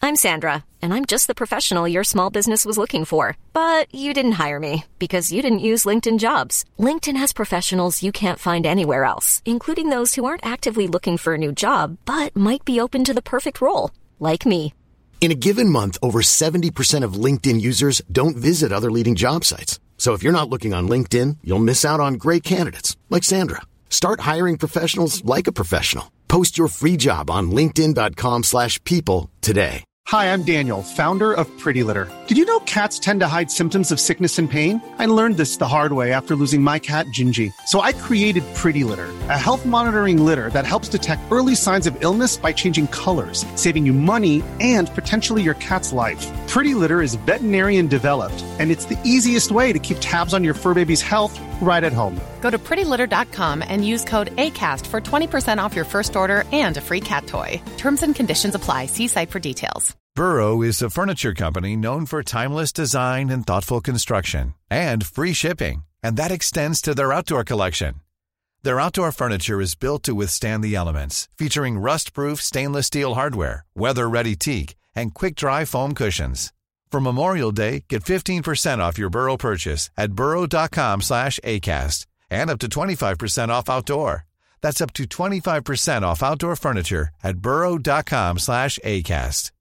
I'm Sandra, and I'm just the professional your small business was looking for. But you didn't hire me because you didn't use LinkedIn Jobs. LinkedIn has professionals you can't find anywhere else, including those who aren't actively looking for a new job, but might be open to the perfect role, like me. In a given month, over 70% of LinkedIn users don't visit other leading job sites. So if you're not looking on LinkedIn, you'll miss out on great candidates like Sandra. Start hiring professionals like a professional. Post your free job on linkedin.com/people today. Hi, I'm Daniel, founder of Pretty Litter. Did you know cats tend to hide symptoms of sickness and pain? I learned this the hard way after losing my cat, Gingy. So I created Pretty Litter, a health monitoring litter that helps detect early signs of illness by changing colors, saving you money and potentially your cat's life. Pretty Litter is veterinarian developed, and it's the easiest way to keep tabs on your fur baby's health right at home. Go to prettylitter.com and use code ACAST for 20% off your first order and a free cat toy. Terms and conditions apply. See site for details. Burrow is a furniture company known for timeless design and thoughtful construction, and free shipping, and that extends to their outdoor collection. Their outdoor furniture is built to withstand the elements, featuring rust-proof stainless steel hardware, weather-ready teak, and quick-dry foam cushions. For Memorial Day, get 15% off your Burrow purchase at burrow.com/ACAST, and up to 25% off outdoor. That's up to 25% off outdoor furniture at burrow.com/ACAST.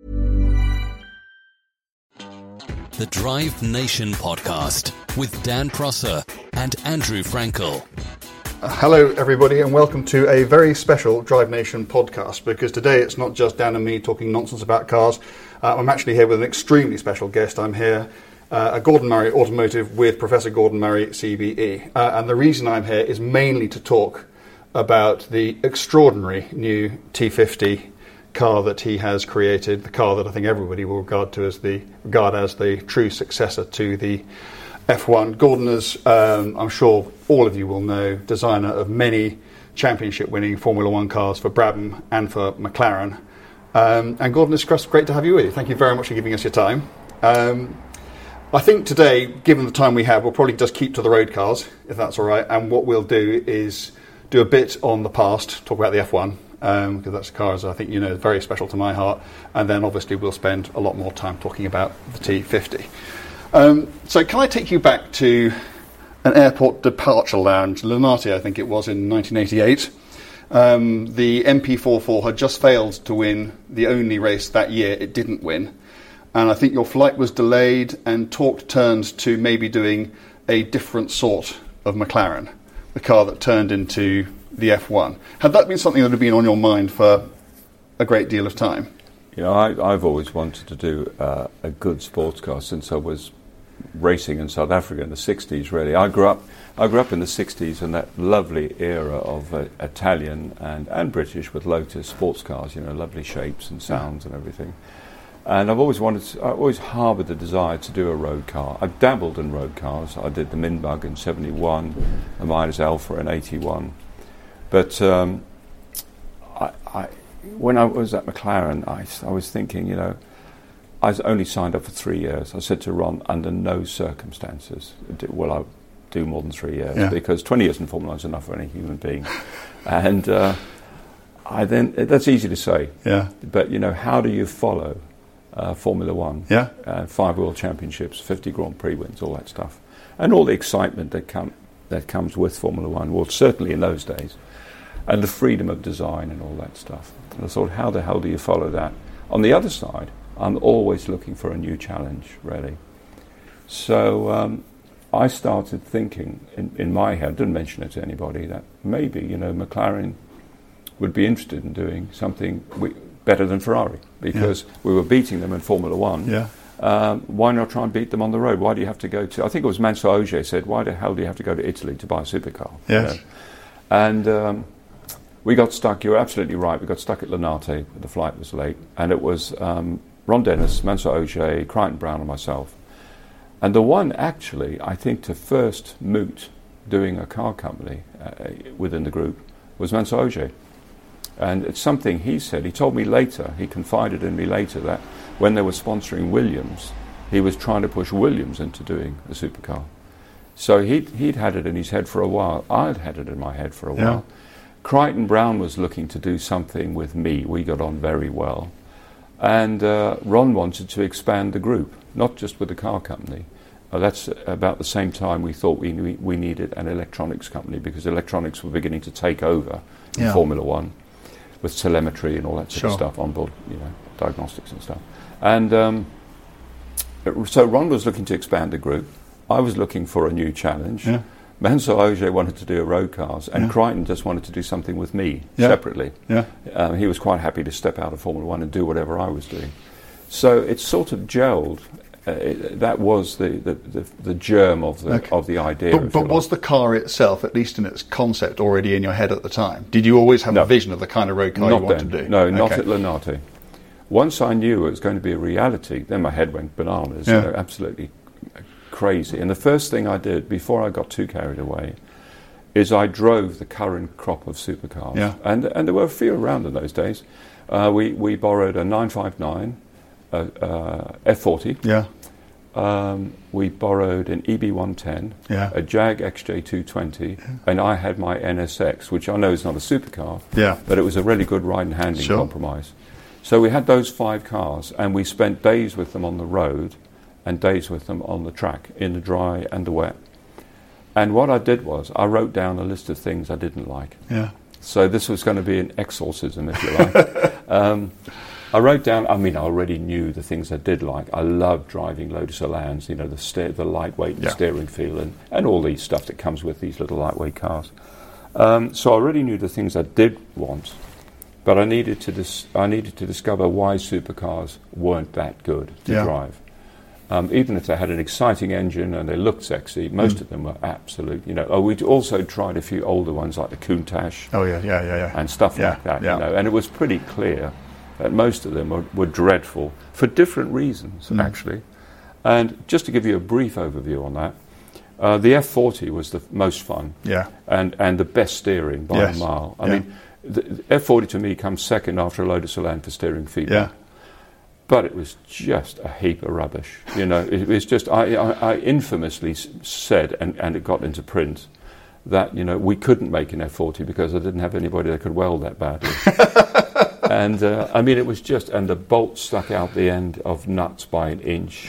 The Drive Nation podcast with Dan Prosser and Andrew Frankel. Hello everybody and welcome to a very special Drive Nation podcast, because today it's not just Dan and me talking nonsense about cars. I'm actually here with an extremely special guest. I'm here at Gordon Murray Automotive with Professor Gordon Murray, CBE. And the reason I'm here is mainly to talk about the extraordinary new T50 car that he has created, the car that I think everybody will regard as the true successor to the F1. Gordon is, I'm sure all of you will know, designer of many championship-winning Formula One cars for Brabham and for McLaren. And Gordon, it's great to have you with you. Thank you very much for giving us your time. I think today, given the time we have, we'll probably just keep to the road cars, if that's all right. And what we'll do is do a bit on the past, talk about the F1, because that's a car, as I think you know, very special to my heart. And then obviously we'll spend a lot more time talking about the T50. So can I take you back to an airport departure lounge, Linate, I think it was, in 1988. The MP44 had just failed to win the only race that year it didn't win. And I think your flight was delayed and talk turned to maybe doing a different sort of McLaren, the car that turned into the F1. Had that been something that had been on your mind for a great deal of time? You know, I've always wanted to do a good sports car since I was racing in South Africa in the 60s, really. I grew up in the 60s in that lovely era of Italian and British with Lotus sports cars, you know, lovely shapes and sounds and everything. And I've always harboured the desire to do a road car. I've dabbled in road cars. I did the Minbug in 71, the Midas Alpha in 81. But when I was at McLaren, I was thinking, you know, I was only signed up for 3 years. I said to Ron, under no circumstances will I do more than 3 years, because 20 years in Formula 1 is enough for any human being. And that's easy to say. Yeah. But, you know, how do you follow Formula 1? Yeah. 5 World Championships, 50 Grand Prix wins, all that stuff. And all the excitement that comes with Formula 1, well, certainly in those days. And the freedom of design and all that stuff. And I thought, how the hell do you follow that? On the other side, I'm always looking for a new challenge, really. So I started thinking in my head, didn't mention it to anybody, that maybe, you know, McLaren would be interested in doing something better than Ferrari, because we were beating them in Formula 1. Yeah. Why not try and beat them on the road? Why do you have to go to... I think it was Mansour Ogier said, why the hell do you have to go to Italy to buy a supercar? Yes. You know? And we got stuck, you're absolutely right, we got stuck at Linate, the flight was late, and it was Ron Dennis, Mansour Ogier, Crichton Brown and myself. And the one actually, I think, to first moot doing a car company within the group was Mansour Ogier. And it's something he said, he told me later, he confided in me later, that when they were sponsoring Williams, he was trying to push Williams into doing a supercar. So he'd had it in his head for a while. I'd had it in my head for a while. Crichton Brown was looking to do something with me. We got on very well. And Ron wanted to expand the group, not just with the car company. That's about the same time we thought we needed an electronics company, because electronics were beginning to take over in Formula One with telemetry and all that sort of stuff on board, diagnostics and stuff. And so Ron was looking to expand the group. I was looking for a new challenge. Yeah. Mansell Ogier wanted to do road cars, and Crichton just wanted to do something with me separately. Yeah. He was quite happy to step out of Formula One and do whatever I was doing. So it sort of gelled. That was the germ of the idea. But was the car itself, at least in its concept, already in your head at the time? Did you always have a vision of the kind of road car you wanted to do? No, not at Linate. Once I knew it was going to be a reality, then my head went bananas. Absolutely crazy. And the first thing I did, before I got too carried away, is I drove the current crop of supercars. Yeah. And there were a few around in those days. We borrowed a 959 F40. Yeah. We borrowed an EB110, a Jag XJ220, and I had my NSX, which I know is not a supercar, but it was a really good ride and handling compromise. So we had those 5 cars, and we spent days with them on the road and days with them on the track, in the dry and the wet. And what I did was I wrote down a list of things I didn't like. Yeah. So this was going to be an exorcism, if you like. I wrote down, I already knew the things I did like. I loved driving Lotus Elans, the lightweight and steering feel and all these stuff that comes with these little lightweight cars. So I already knew the things I did want, but I needed to discover why supercars weren't that good to drive. Even if they had an exciting engine and they looked sexy, most of them were absolute. We'd also tried a few older ones like the Countach. And stuff like that. And it was pretty clear that most of them were dreadful for different reasons, actually. And just to give you a brief overview on that, the F40 was the most fun, and the best steering by a mile. I mean, the F40 to me comes second after a Lotus Elan for steering feedback. But it was just a heap of rubbish. It was just, I infamously said, and it got into print, that, we couldn't make an F40 because I didn't have anybody that could weld that badly. And it was just, and the bolt stuck out the end of nuts by an inch.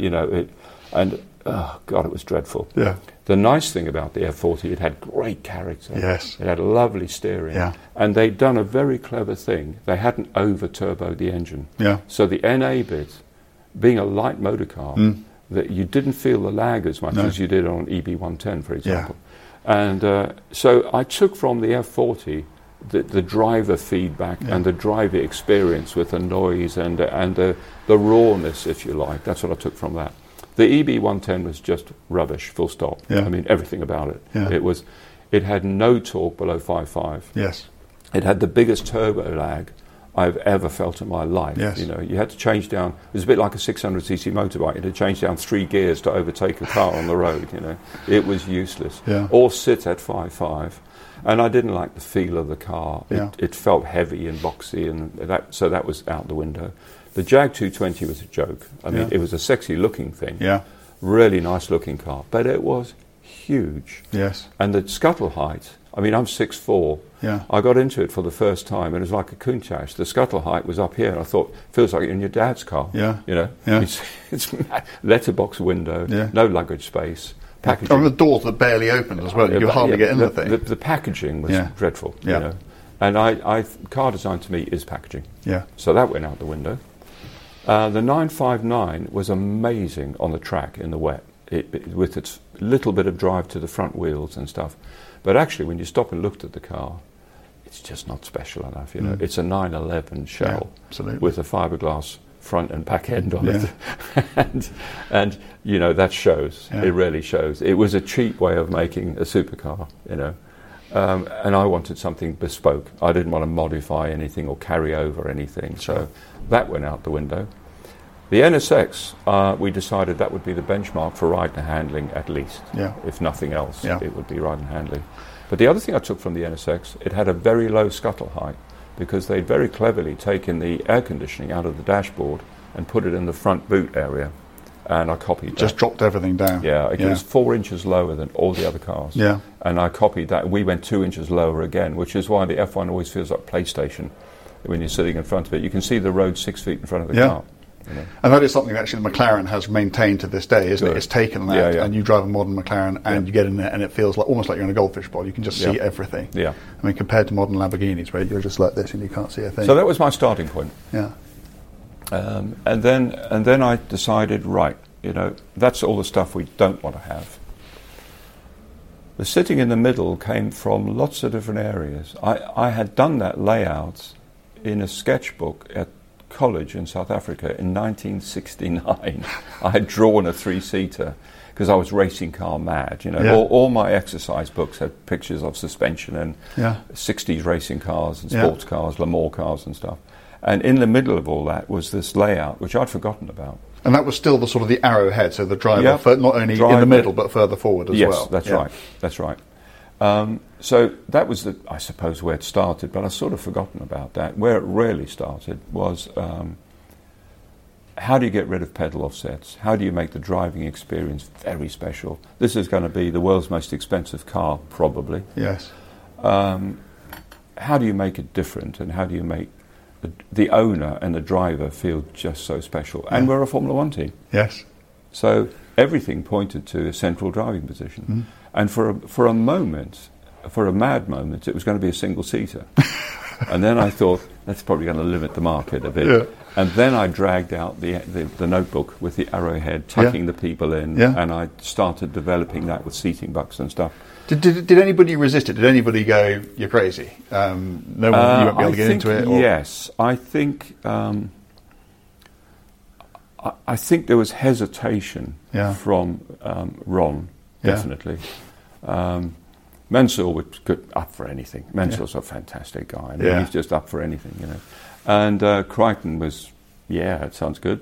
Oh God, it was dreadful. Yeah. The nice thing about the F40, it had great character. Yes. It had lovely steering. Yeah. And they'd done a very clever thing. They hadn't over-turboed the engine. Yeah. So the NA bit, being a light motor car, that you didn't feel the lag as much as you did on EB110, for example. Yeah. And so I took from the F40 the driver feedback and the driver experience with the noise and the rawness, if you like. That's what I took from that. The EB110 was just rubbish, full stop. Yeah. Everything about it. Yeah. It had no torque below 5.5. Yes. It had the biggest turbo lag I've ever felt in my life. Yes. You had to change down. It was a bit like a 600cc motorbike. You had to change down 3 gears to overtake a car on the road. It was useless. Yeah. Or sit at 5.5. And I didn't like the feel of the car. It felt heavy and boxy, and so that was out the window. The Jag 220 was a joke. It was a sexy-looking thing. Yeah. Really nice-looking car. But it was huge. Yes. And the scuttle height, I'm 6'4". Yeah. I got into it for the first time, and it was like a Countach. The scuttle height was up here, and I thought, feels like you're in your dad's car. Yeah. It's letterbox window, no luggage space. Packaging. And the doors that barely opened as well. You could hardly get in the thing. The packaging was dreadful. Yeah. And car design to me is packaging. Yeah. So that went out the window. The 959 was amazing on the track in the wet, with its little bit of drive to the front wheels and stuff. But actually, when you stop and looked at the car, it's just not special enough. It's a 911 shell with a fiberglass front and back end on it, and that shows. Yeah. It really shows. It was a cheap way of making a supercar, and I wanted something bespoke. I didn't want to modify anything or carry over anything, so that went out the window. The NSX, we decided that would be the benchmark for ride and handling, at least. Yeah. If nothing else, it would be ride and handling. But the other thing I took from the NSX, it had a very low scuttle height, because they'd very cleverly taken the air conditioning out of the dashboard and put it in the front boot area, and I copied that. Just dropped everything down. Yeah, it was 4 inches lower than all the other cars. Yeah. And I copied that. We went 2 inches lower again, which is why the F1 always feels like PlayStation, when you're sitting in front of it. You can see the road 6 feet in front of the car. You know. And that is something that actually McLaren has maintained to this day, isn't it? It's taken that, and you drive a modern McLaren and you get in there and it feels like almost like you're in a goldfish bowl. You can just see everything. Yeah. I mean, compared to modern Lamborghinis where you're just like this and you can't see a thing. So that was my starting point. Yeah. And then I decided, right, you know, that's all the stuff we don't want to have. The sitting in the middle came from lots of different areas. I had done that layout in a sketchbook at college in South Africa in 1969. I had drawn a 3-seater because I was racing car mad. You know, all my exercise books had pictures of suspension and 60s racing cars and sports cars, Le Mans cars and stuff. And in the middle of all that was this layout, which I'd forgotten about. And that was still the sort of the arrowhead, so the driver, not only in the middle but further forward as well. Yes, that's right. That's right. So that was, I suppose, where it started, but I've sort of forgotten about that. Where it really started was how do you get rid of pedal offsets? How do you make the driving experience very special? This is going to be the world's most expensive car, probably. Yes. How do you make it different, and how do you make the owner and the driver feel just so special? And we're a Formula One team. Yes. So everything pointed to a central driving position. And for a moment, for a mad moment, it was going to be a single-seater. And then I thought, that's probably going to limit the market a bit. Yeah. And then I dragged out the notebook with the arrowhead, tucking the people in, and I started developing that with seating bucks and stuff. Did anybody resist it? Did anybody go, you're crazy? No one, you won't be able to get into it? Or? Yes. I think there was hesitation from Ron, definitely. Mansour was up for anything. Mansour's a fantastic guy. I mean, he's just up for anything, you know. And Crichton was, it sounds good.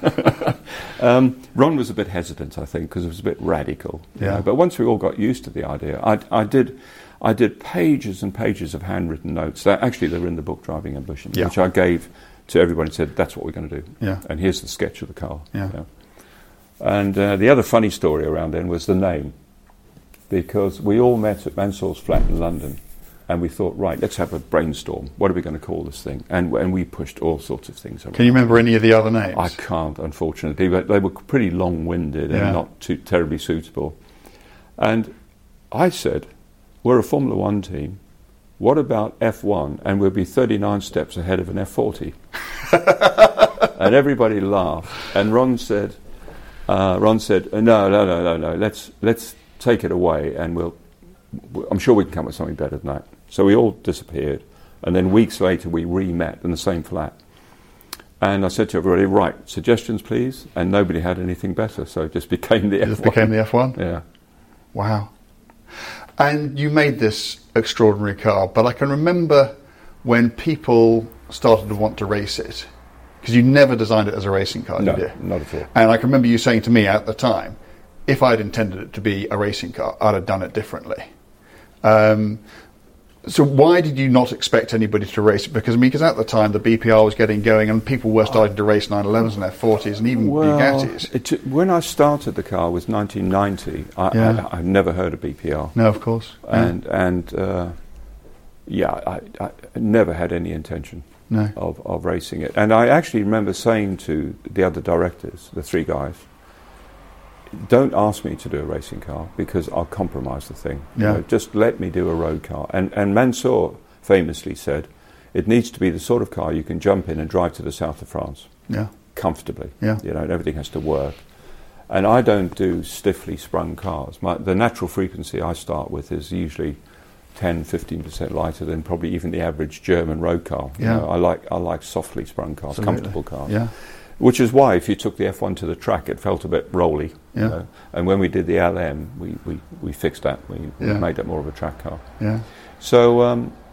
Ron was a bit hesitant, I think, because it was a bit radical. You know? But once we all got used to the idea, I did pages and pages of handwritten notes. Actually, they were in the book Driving Ambition, which I gave to everybody and said, that's what we're going to do. Yeah. And here's the sketch of the car. Yeah. You know? And the other funny story around then was the name. Because we all met at Mansour's flat in London, and we thought, right, let's have a brainstorm. What are we going to call this thing? And we pushed all sorts of things around. Can you remember any of the other names? I can't, unfortunately, but they were pretty long-winded and not too terribly suitable. And I said, we're a Formula One team. What about F1? And we'll be 39 steps ahead of an F40. And everybody laughed. And Ron said, no, let's take it away, and I'm sure we can come up with something better than that. So we all disappeared, and then weeks later we re-met in the same flat. And I said to everybody, right, suggestions please, and nobody had anything better, so it just became the F1. Just became the F1? Yeah. Wow. And you made this extraordinary car, but I can remember when people started to want to race it, because you never designed it as a racing car, did you? No, not at all. And I can remember you saying to me at the time, if I'd intended it to be a racing car, I'd have done it differently. So why did you not expect anybody to race it? Because at the time the BPR was getting going and people were starting to race 911s and F40s and even Bugattis. When I started the car was 1990. I've never heard of BPR. No, of course. I never had any intention of racing it. And I actually remember saying to the other directors, the three guys, don't ask me to do a racing car because I'll compromise the thing. You know, just let me do a road car. And Mansour famously said, it needs to be the sort of car you can jump in and drive to the south of France comfortably. You know, and everything has to work. And I don't do stiffly sprung cars. The natural frequency I start with is usually 10-15% lighter than probably even the average German road car. You know, I like softly sprung cars, comfortable cars. Yeah. Which is why, if you took the F1 to the track, it felt a bit rolly. You know? And when we did the LM, we fixed that. We made it more of a track car. Yeah. So,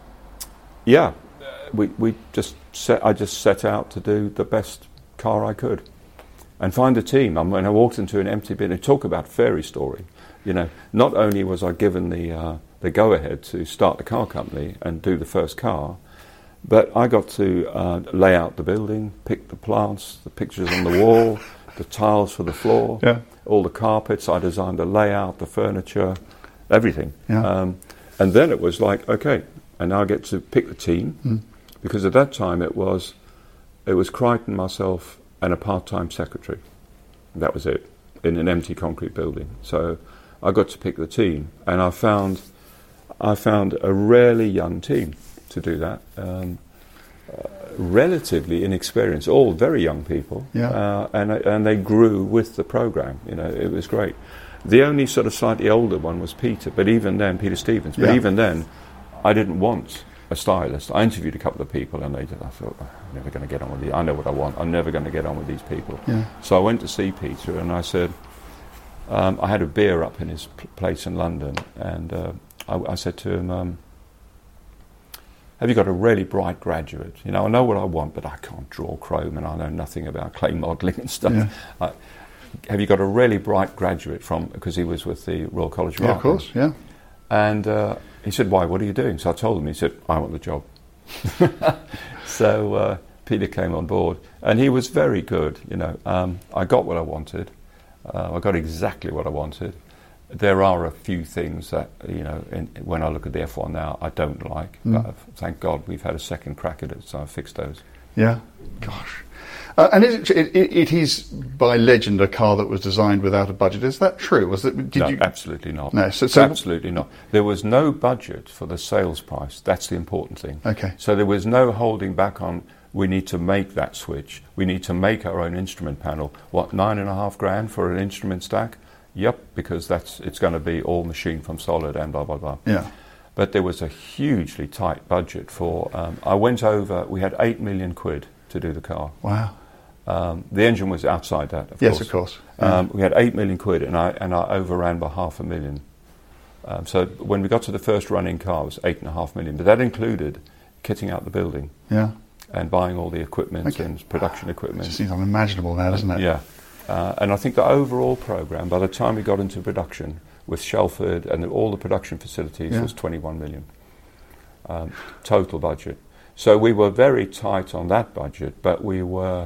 I just set out to do the best car I could, and find a team. When I walked into an empty bin, and talk about fairy story. You know, not only was I given the go-ahead to start the car company and do the first car, but I got to lay out the building, pick the plants, the pictures on the wall, the tiles for the floor, all the carpets. I designed the layout, the furniture, everything. And then it was like, okay, and now I get to pick the team, because at that time it was Crichton, myself, and a part-time secretary. That was it, in an empty concrete building. So I got to pick the team, and I found a rarely young team to do that. Relatively inexperienced, all very young people, and they grew with the program. It was great. The only sort of slightly older one was Peter Stevens. But even then, I didn't want a stylist. I interviewed a couple of people, and I thought, I'm never going to get on with these. I know what I want. I'm never going to get on with these people. Yeah. So I went to see Peter, and I said, I had a beer up in his place in London, and I said to him, have you got a really bright graduate? I know what I want, but I can't draw chrome, and I know nothing about clay modelling and stuff. Yeah. Have you got a really bright graduate because he was with the Royal College of Art? Yeah, of course, yeah. And he said, why, what are you doing? So I told him, he said, I want the job. So Peter came on board, and he was very good, I got what I wanted. I got exactly what I wanted. There are a few things that, when I look at the F1 now, I don't like. But thank God we've had a second crack at it, so I've fixed those. Yeah, gosh. And it is, by legend, a car that was designed without a budget. Is that true? No, absolutely not. No, so absolutely not. There was no budget for the sales price. That's the important thing. Okay. So there was no holding back on, we need to make that switch. We need to make our own instrument panel. What, $9,500 for an instrument stack? Yep, because it's going to be all machined from solid and blah, blah, blah. Yeah. But there was a hugely tight budget for, we had 8 million quid to do the car. Wow. The engine was outside that, of course. Yes, of course. Yeah. We had 8 million quid, and I overran by $500,000. So when we got to the first running car, it was 8.5 million. But that included kitting out the building. Yeah. And buying all the equipment and production equipment. It just seems unimaginable now, doesn't it? Yeah. And I think the overall program, by the time we got into production with Shelford and all the production facilities, was 21 million total budget. So we were very tight on that budget, but we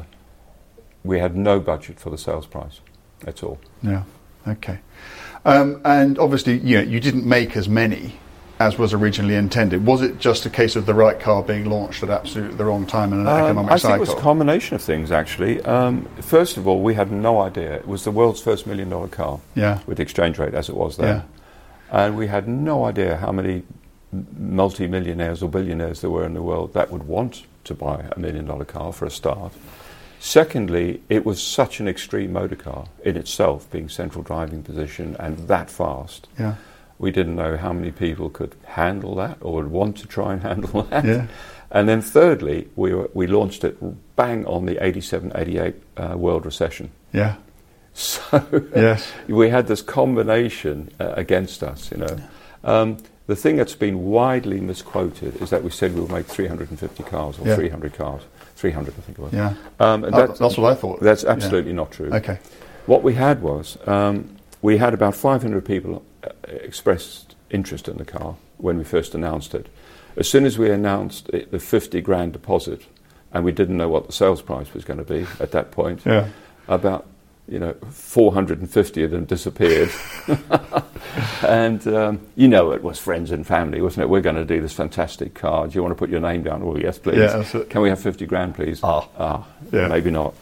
had no budget for the sales price at all. Yeah. Okay. And obviously, you didn't make as many as was originally intended. Was it just a case of the right car being launched at absolutely the wrong time in an economic cycle? I think it was a combination of things, actually. First of all, we had no idea. It was the world's first $1 million car, with the exchange rate as it was then. Yeah. And we had no idea how many multi-millionaires or billionaires there were in the world that would want to buy a $1 million car for a start. Secondly, it was such an extreme motor car in itself, being central driving position and that fast. Yeah. We didn't know how many people could handle that or would want to try and handle that. Yeah. And then thirdly, we launched it bang on the 87-88 world recession. Yeah. So we had this combination against us, The thing that's been widely misquoted is that we said we would make 350 cars or 300 cars. 300, I think it was. Yeah. That's what I thought. That's absolutely not true. Okay. What we had was, we had about 500 people expressed interest in the car when we first announced it. As soon as we announced the $50,000 deposit, and we didn't know what the sales price was going to be at that point, about 450 of them disappeared. And it was friends and family, wasn't it? We're going to do this fantastic car. Do you want to put your name down? Oh, yes, please. Yeah, can we have $50,000, please? Yeah. Maybe not.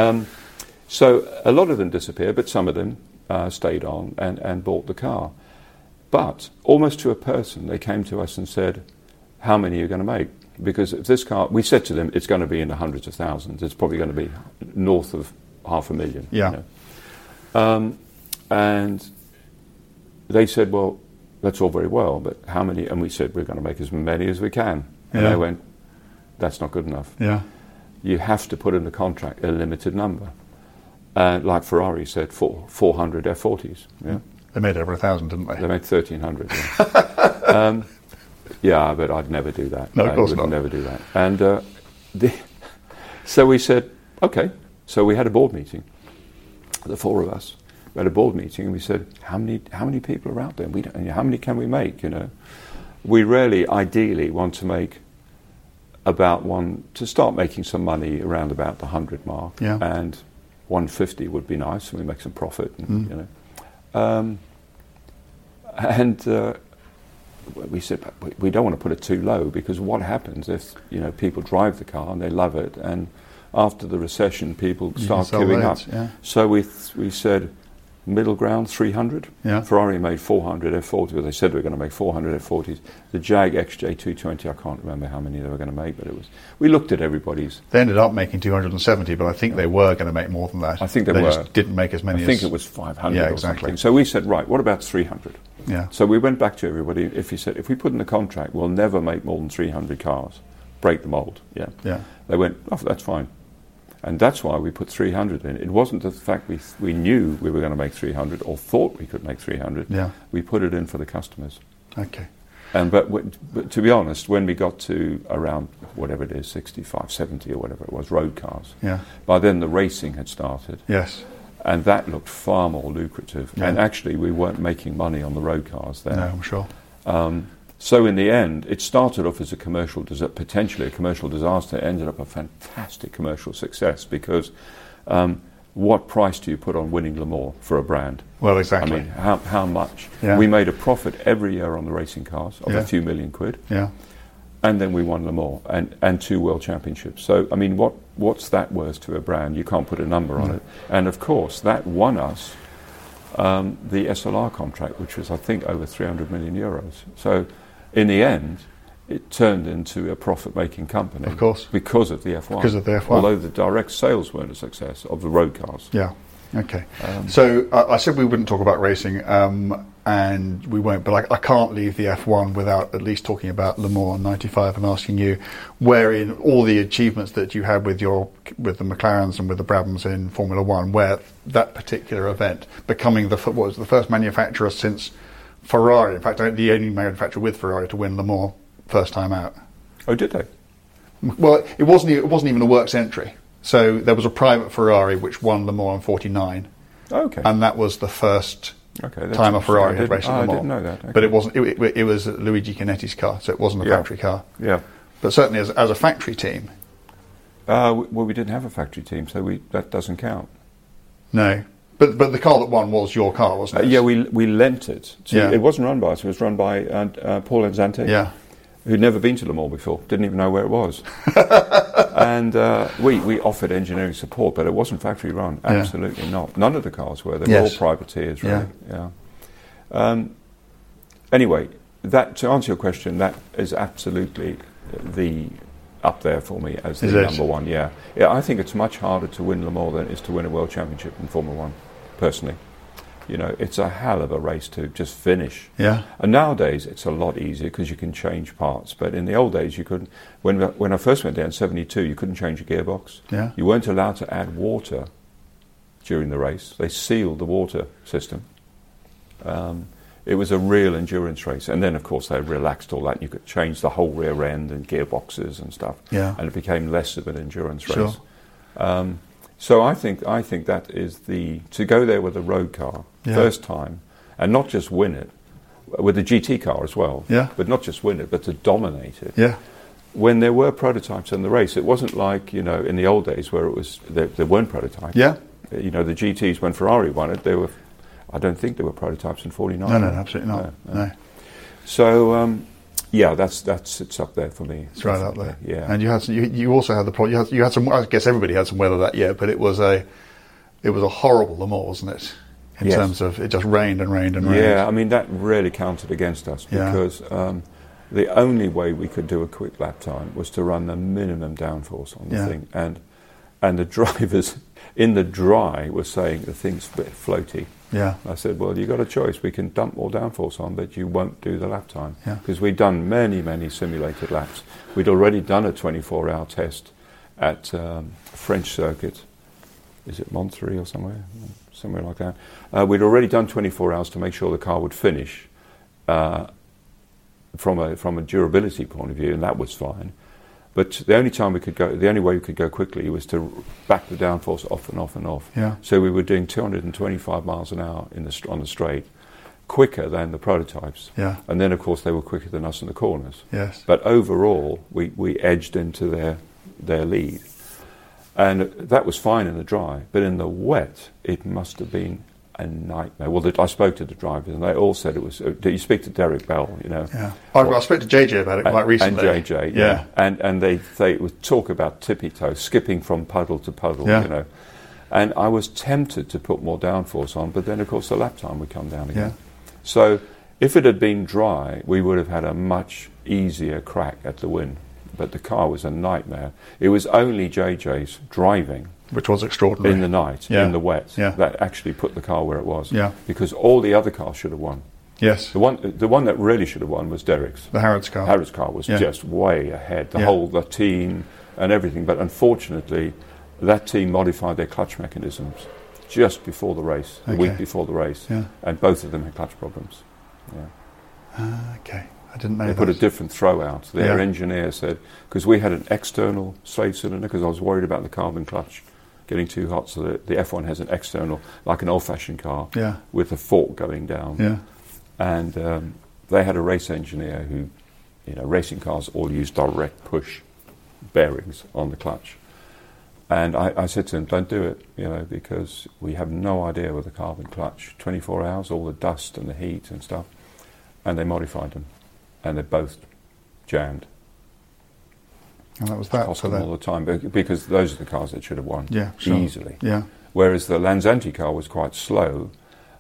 So a lot of them disappeared, but some of them stayed on and bought the car. But almost to a person, they came to us and said, how many are you going to make? Because if this car, we said to them, it's going to be in the hundreds of thousands. It's probably going to be north of 500,000. Yeah. And they said, well, that's all very well, but how many? And we said, we're going to make as many as we can. And they went, that's not good enough. Yeah. You have to put in the contract a limited number. Like Ferrari said, 400 F40s. Yeah. They made over 1,000, didn't they? They made 1,300. Yeah. But I'd never do that. No, of course not. I would never do that. And so we said, okay. So we had a board meeting, the four of us. We had a board meeting, and we said, how many people are out there? How many can we make? We really, ideally, want to make to start making some money around about the 100 mark. Yeah. And 150 would be nice, and we make some profit. we said we don't want to put it too low, because what happens if people drive the car and they love it, and after the recession people start queuing up. Yeah. So we said middle ground 300. Yeah. Ferrari made 400 F40. They said they were going to make 400 F40s. The Jag XJ220, I can't remember how many they were going to make, but we looked at everybody's. They ended up making 270, but I think they were going to make more than that. I think they were. Just didn't make as many. I think it was 500 or exactly. Something. So we said, right, what about 300? Yeah. So we went back to everybody. If we put in the contract, we'll never make more than 300 cars, break the mold. Yeah. Yeah. They went, oh, that's fine. And that's why we put 300 in. It wasn't the fact we knew we were going to make 300 or thought we could make 300. Yeah. We put it in for the customers. Okay. But to be honest, when we got to around whatever it is, 65, 70 or whatever it was, road cars, by then the racing had started. Yes. And that looked far more lucrative. Yeah. And actually we weren't making money on the road cars then. No, I'm sure. So in the end, it started off as potentially a commercial disaster. It ended up a fantastic commercial success, because what price do you put on winning Le Mans for a brand? Well, exactly. I mean, how much? Yeah. We made a profit every year on the racing cars of a few million quid. Yeah. And then we won Le Mans and 2 world championships. So, I mean, what's that worth to a brand? You can't put a number on it. And of course, that won us the SLR contract, which was, I think, over 300 million euros. So, in the end, it turned into a profit-making company. Of course. Because of the F1. Because of the F1. Although the direct sales weren't a success of the road cars. Yeah. Okay. So I said we wouldn't talk about racing, and we won't, but I can't leave the F1 without at least talking about Le Mans 95 and asking you, wherein all the achievements that you had with the McLarens and with the Brabhams in Formula One, where that particular event, becoming the first manufacturer since Ferrari, in fact, the only manufacturer with Ferrari to win Le Mans first time out. Oh, did they? Well, it wasn't even a works entry. So there was a private Ferrari which won Le Mans in 49. Okay. And that was the first time a Ferrari had raced Le Mans. I didn't know that. Okay. But it wasn't. It was Luigi Canetti's car, so it wasn't a factory car. Yeah. But certainly as a factory team. Well, we didn't have a factory team, so that doesn't count. No. But the car that won was your car, wasn't it? Yeah, we lent it. It wasn't run by us. It was run by Paul Enzante. Yeah. Who'd never been to Le Mans before, didn't even know where it was. And we offered engineering support, but it wasn't factory run. Absolutely not. None of the cars were. They were all privateers, really. Yeah. Anyway, to answer your question, that is absolutely up there for me as the number one. Yeah, I think it's much harder to win Le Mans than it is to win a world championship in Formula One, personally. It's a hell of a race to just finish. Yeah. And nowadays it's a lot easier because you can change parts. But in the old days you couldn't. When I first went there in '72, you couldn't change a gearbox. Yeah. You weren't allowed to add water during the race. They sealed the water system. It was a real endurance race. And then, of course, they relaxed all that. And you could change the whole rear end and gearboxes and stuff. Yeah. And it became less of an endurance race. Sure. So I think that is to go there with a road car first time, and not just win it, with a GT car as well. Yeah. But not just win it, but to dominate it. Yeah. When there were prototypes in the race, it wasn't like in the old days where it was there weren't prototypes. Yeah. The GTs when Ferrari won it, I don't think there were prototypes in '49. No, absolutely not. No. So. It's up there for me. It's right up there. Yeah. And you also had the problem. You had some. I guess everybody had some weather that year, but it was a horrible Le Mans, wasn't it? In terms of it just rained and rained and rained. Yeah, I mean that really counted against us because the only way we could do a quick lap time was to run the minimum downforce on the thing, and the drivers in the dry were saying the thing's a bit floaty. Yeah. I said, well, you've got a choice. We can dump more downforce on, but you won't do the lap time. Yeah. Because we'd done many, many simulated laps. We'd already done a 24-hour test at a French circuit. Is it Monterey or somewhere like that? We'd already done 24 hours to make sure the car would finish from a durability point of view, and that was fine. But the only way we could go quickly was to back the downforce off and off and off. Yeah. So we were doing 225 miles an hour on the straight, quicker than the prototypes. Yeah. And then, of course, they were quicker than us in the corners. Yes. But overall, we edged into their lead. And that was fine in the dry. But in the wet, it must have been a nightmare. Well, I spoke to the drivers, and they all said it was. You speak to Derek Bell, you know. Yeah, I spoke to JJ about it quite recently. And JJ, yeah. And they would talk about tippy toe, skipping from puddle to puddle, you know. And I was tempted to put more downforce on, but then, of course, the lap time would come down again. Yeah. So if it had been dry, we would have had a much easier crack at the win. But the car was a nightmare. It was only JJ's driving, which was extraordinary, in the night, in the wet, that actually put the car where it was. Yeah. Because all the other cars should have won. Yes. The one that really should have won was Derek's. The Harrods car. Harrods car was just way ahead. The team and everything. But unfortunately, that team modified their clutch mechanisms just before the race, the week before the race, and both of them had clutch problems. Yeah. Okay. I didn't know they put a different throw out. Their engineer said, because we had an external slave cylinder, because I was worried about the carbon clutch getting too hot, so the F1 has an external, like an old-fashioned car, with a fork going down. Yeah. And they had a race engineer who, you know, racing cars all use direct push bearings on the clutch. And I said to him, don't do it, you know, because we have no idea with the carbon clutch. 24 hours, all the dust and the heat and stuff. And they modified them. And they both jammed. And that was that. Cost them all the time, because those are the cars that should have won easily. Yeah. Whereas the Lanzanti car was quite slow.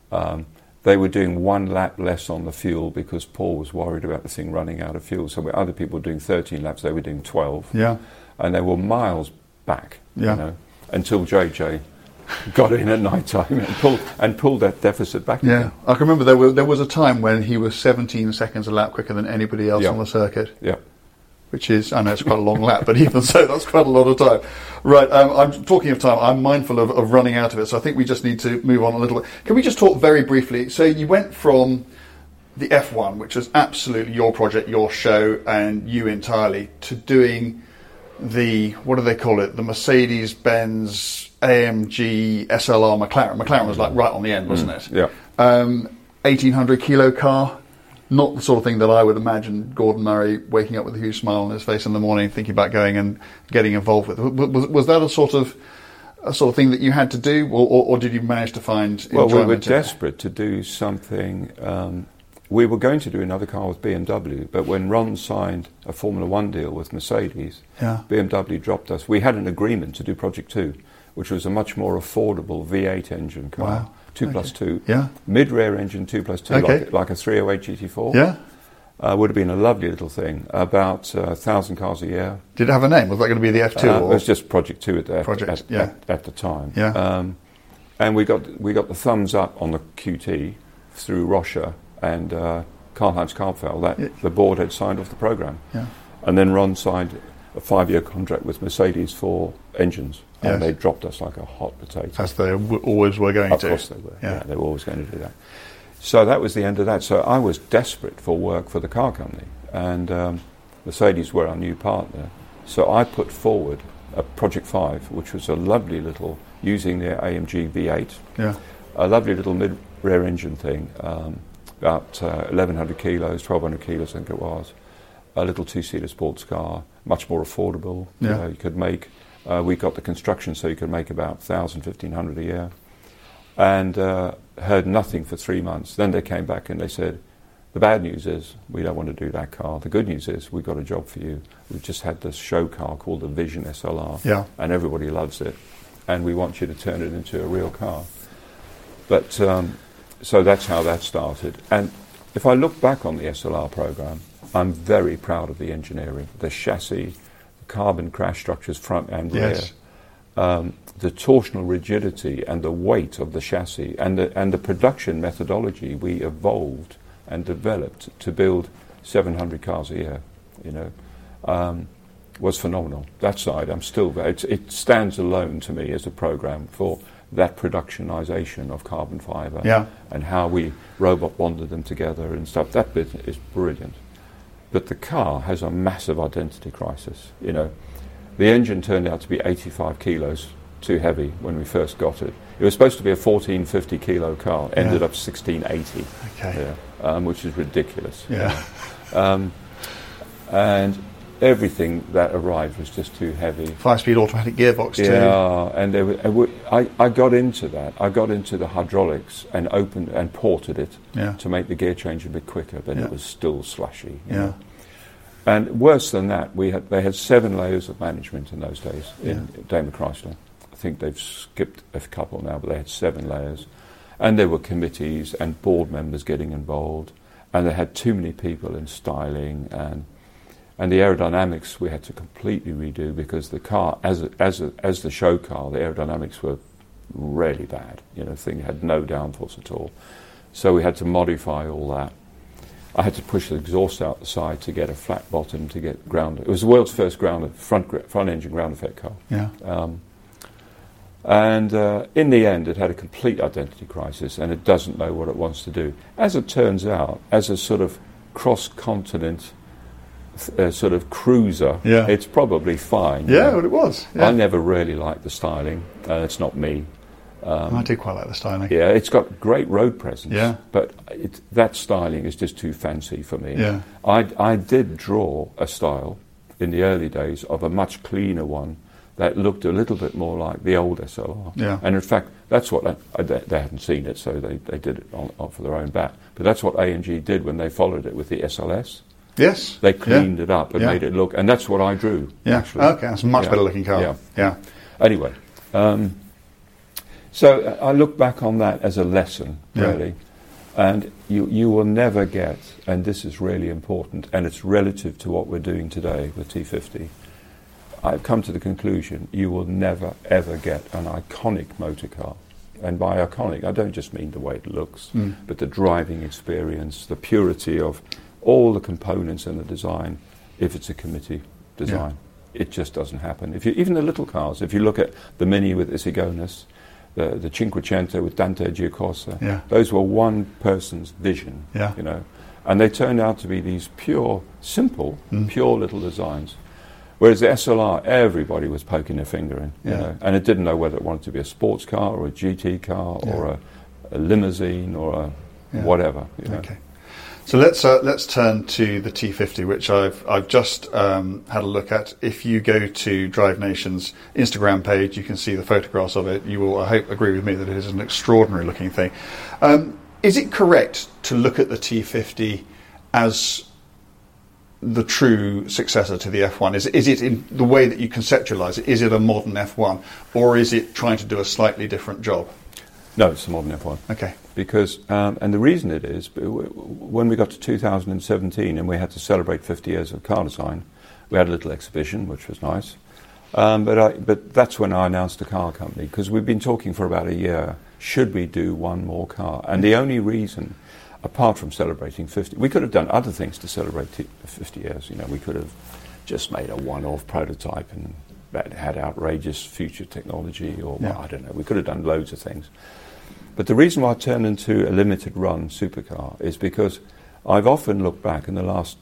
They were doing 1 lap less on the fuel because Paul was worried about the thing running out of fuel. So other people were doing 13 laps, they were doing 12. Yeah. And they were miles back, you know, until JJ got in at night time and pulled that deficit back again. I can remember there was a time when he was 17 seconds a lap quicker than anybody else on the circuit. Yeah. Which is, I know it's quite a long lap, but even so, that's quite a lot of time. Right, I'm talking of time. I'm mindful of running out of it, so I think we just need to move on a little bit. Can we just talk very briefly? So you went from the F1, which was absolutely your project, your show, and you entirely, to doing the, what do they call it, the Mercedes-Benz AMG SLR McLaren. McLaren was like right on the end, wasn't it? Yeah. 1,800 kilo car. Not the sort of thing that I would imagine Gordon Murray waking up with a huge smile on his face in the morning, thinking about going and getting involved with. Was that a sort of thing that you had to do, or did you manage to find enjoyment? Well, we were desperate to do something. We were going to do another car with BMW, but when Ron signed a Formula One deal with Mercedes, BMW dropped us. We had an agreement to do Project 2, which was a much more affordable V8 engine car. Wow. 2+2, mid-rear engine 2+2, like a 308 GT4. Yeah, would have been a lovely little thing. About 1,000 cars a year. Did it have a name? Was that going to be the F2? It was just Project 2 at the time. Yeah. And we got the thumbs up on the QT through Rocha and Karl-Heinz Karpfel. The board had signed off the program. Yeah. And then Ron signed a 5-year contract with Mercedes for engines. And they dropped us like a hot potato. As they always were going to. Of course they were. Yeah, they were always going to do that. So that was the end of that. So I was desperate for work for the car company. And Mercedes were our new partner. So I put forward a Project 5, which was a lovely little, using their AMG V8, a lovely little mid-rear engine thing, about 1,100 kilos, 1,200 kilos I think it was, a little two-seater sports car, much more affordable. You could make... we got the construction so you could make about 1,000, 1,500 a year. And heard nothing for 3 months. Then they came back and they said, the bad news is we don't want to do that car. The good news is we've got a job for you. We've just had this show car called the Vision SLR, and everybody loves it. And we want you to turn it into a real car. But so that's how that started. And if I look back on the SLR program, I'm very proud of the engineering, the chassis, carbon crash structures front and rear, the torsional rigidity and the weight of the chassis, and the production methodology we evolved and developed to build 700 cars a year, was phenomenal. That side, I'm still there. It stands alone to me as a program for that productionization of carbon fiber and how we robot bonded them together and stuff. That bit is brilliant. But the car has a massive identity crisis. The engine turned out to be 85 kilos too heavy when we first got it. It was supposed to be a 1450 kilo car, ended up 1680, which is ridiculous. And everything that arrived was just too heavy. 5-speed automatic gearbox too. Yeah, and I got into that. I got into the hydraulics and opened and ported it to make the gear change a bit quicker, but it was still slushy. You know? And worse than that, they had 7 layers of management in those days in Daimler Chrysler. I think they've skipped a couple now, but they had 7 layers. And there were committees and board members getting involved, and they had too many people in styling, and the aerodynamics we had to completely redo, because the car, as the show car, the aerodynamics were really bad. You know, the thing had no downforce at all. So we had to modify all that. I had to push the exhaust out the side to get a flat bottom, to get ground. It was the world's first front engine ground effect car. Yeah. And in the end, it had a complete identity crisis, and it doesn't know what it wants to do. As it turns out, as a sort of cross-continent sort of cruiser, it's probably fine. Yeah, well, it was. Yeah. I never really liked the styling. It's not me. I do quite like the styling. Yeah, it's got great road presence. Yeah. But that styling is just too fancy for me. Yeah. I did draw a style in the early days of a much cleaner one that looked a little bit more like the old SLR. Yeah. And in fact, that's what they hadn't seen it, so they did it on for their own bat. But that's what A&G did when they followed it with the SLS. Yes. They cleaned it up and made it look, and that's what I drew. Yeah. Actually. Okay, that's a much better looking car. Yeah. Anyway, so I look back on that as a lesson, really. And you will never get, and this is really important, and it's relative to what we're doing today with T50, I've come to the conclusion you will never, ever get an iconic motor car. And by iconic, I don't just mean the way it looks, but the driving experience, the purity of all the components in the design, if it's a committee design. It just doesn't happen. Even the little cars, if you look at the Mini with Isigonis, the Cinquecento with Dante Giacorsa, those were one person's vision, you know, and they turned out to be these pure, simple, pure little designs. Whereas the SLR, everybody was poking their finger in, you know, and it didn't know whether it wanted to be a sports car or a GT car or a limousine or a whatever. You know. Okay. So let's turn to the T50, which I've just had a look at. If you go to Drive Nation's Instagram page, you can see the photographs of it. You will, I hope, agree with me that it is an extraordinary looking thing. Is it correct to look at the T50 as the true successor to the F1? Is it in the way that you conceptualise it? Is it a modern F1, or is it trying to do a slightly different job? No, it's a modern F1. Okay. Because, and the reason it is, when we got to 2017 and we had to celebrate 50 years of car design, we had a little exhibition, which was nice. But that's when I announced a car company, because we've been talking for about a year, should we do one more car? And the only reason, apart from celebrating 50, we could have done other things to celebrate 50 years. You know, we could have just made a one-off prototype and that had outrageous future technology, or I don't know, we could have done loads of things. But the reason why I turned into a limited run supercar is because I've often looked back in the last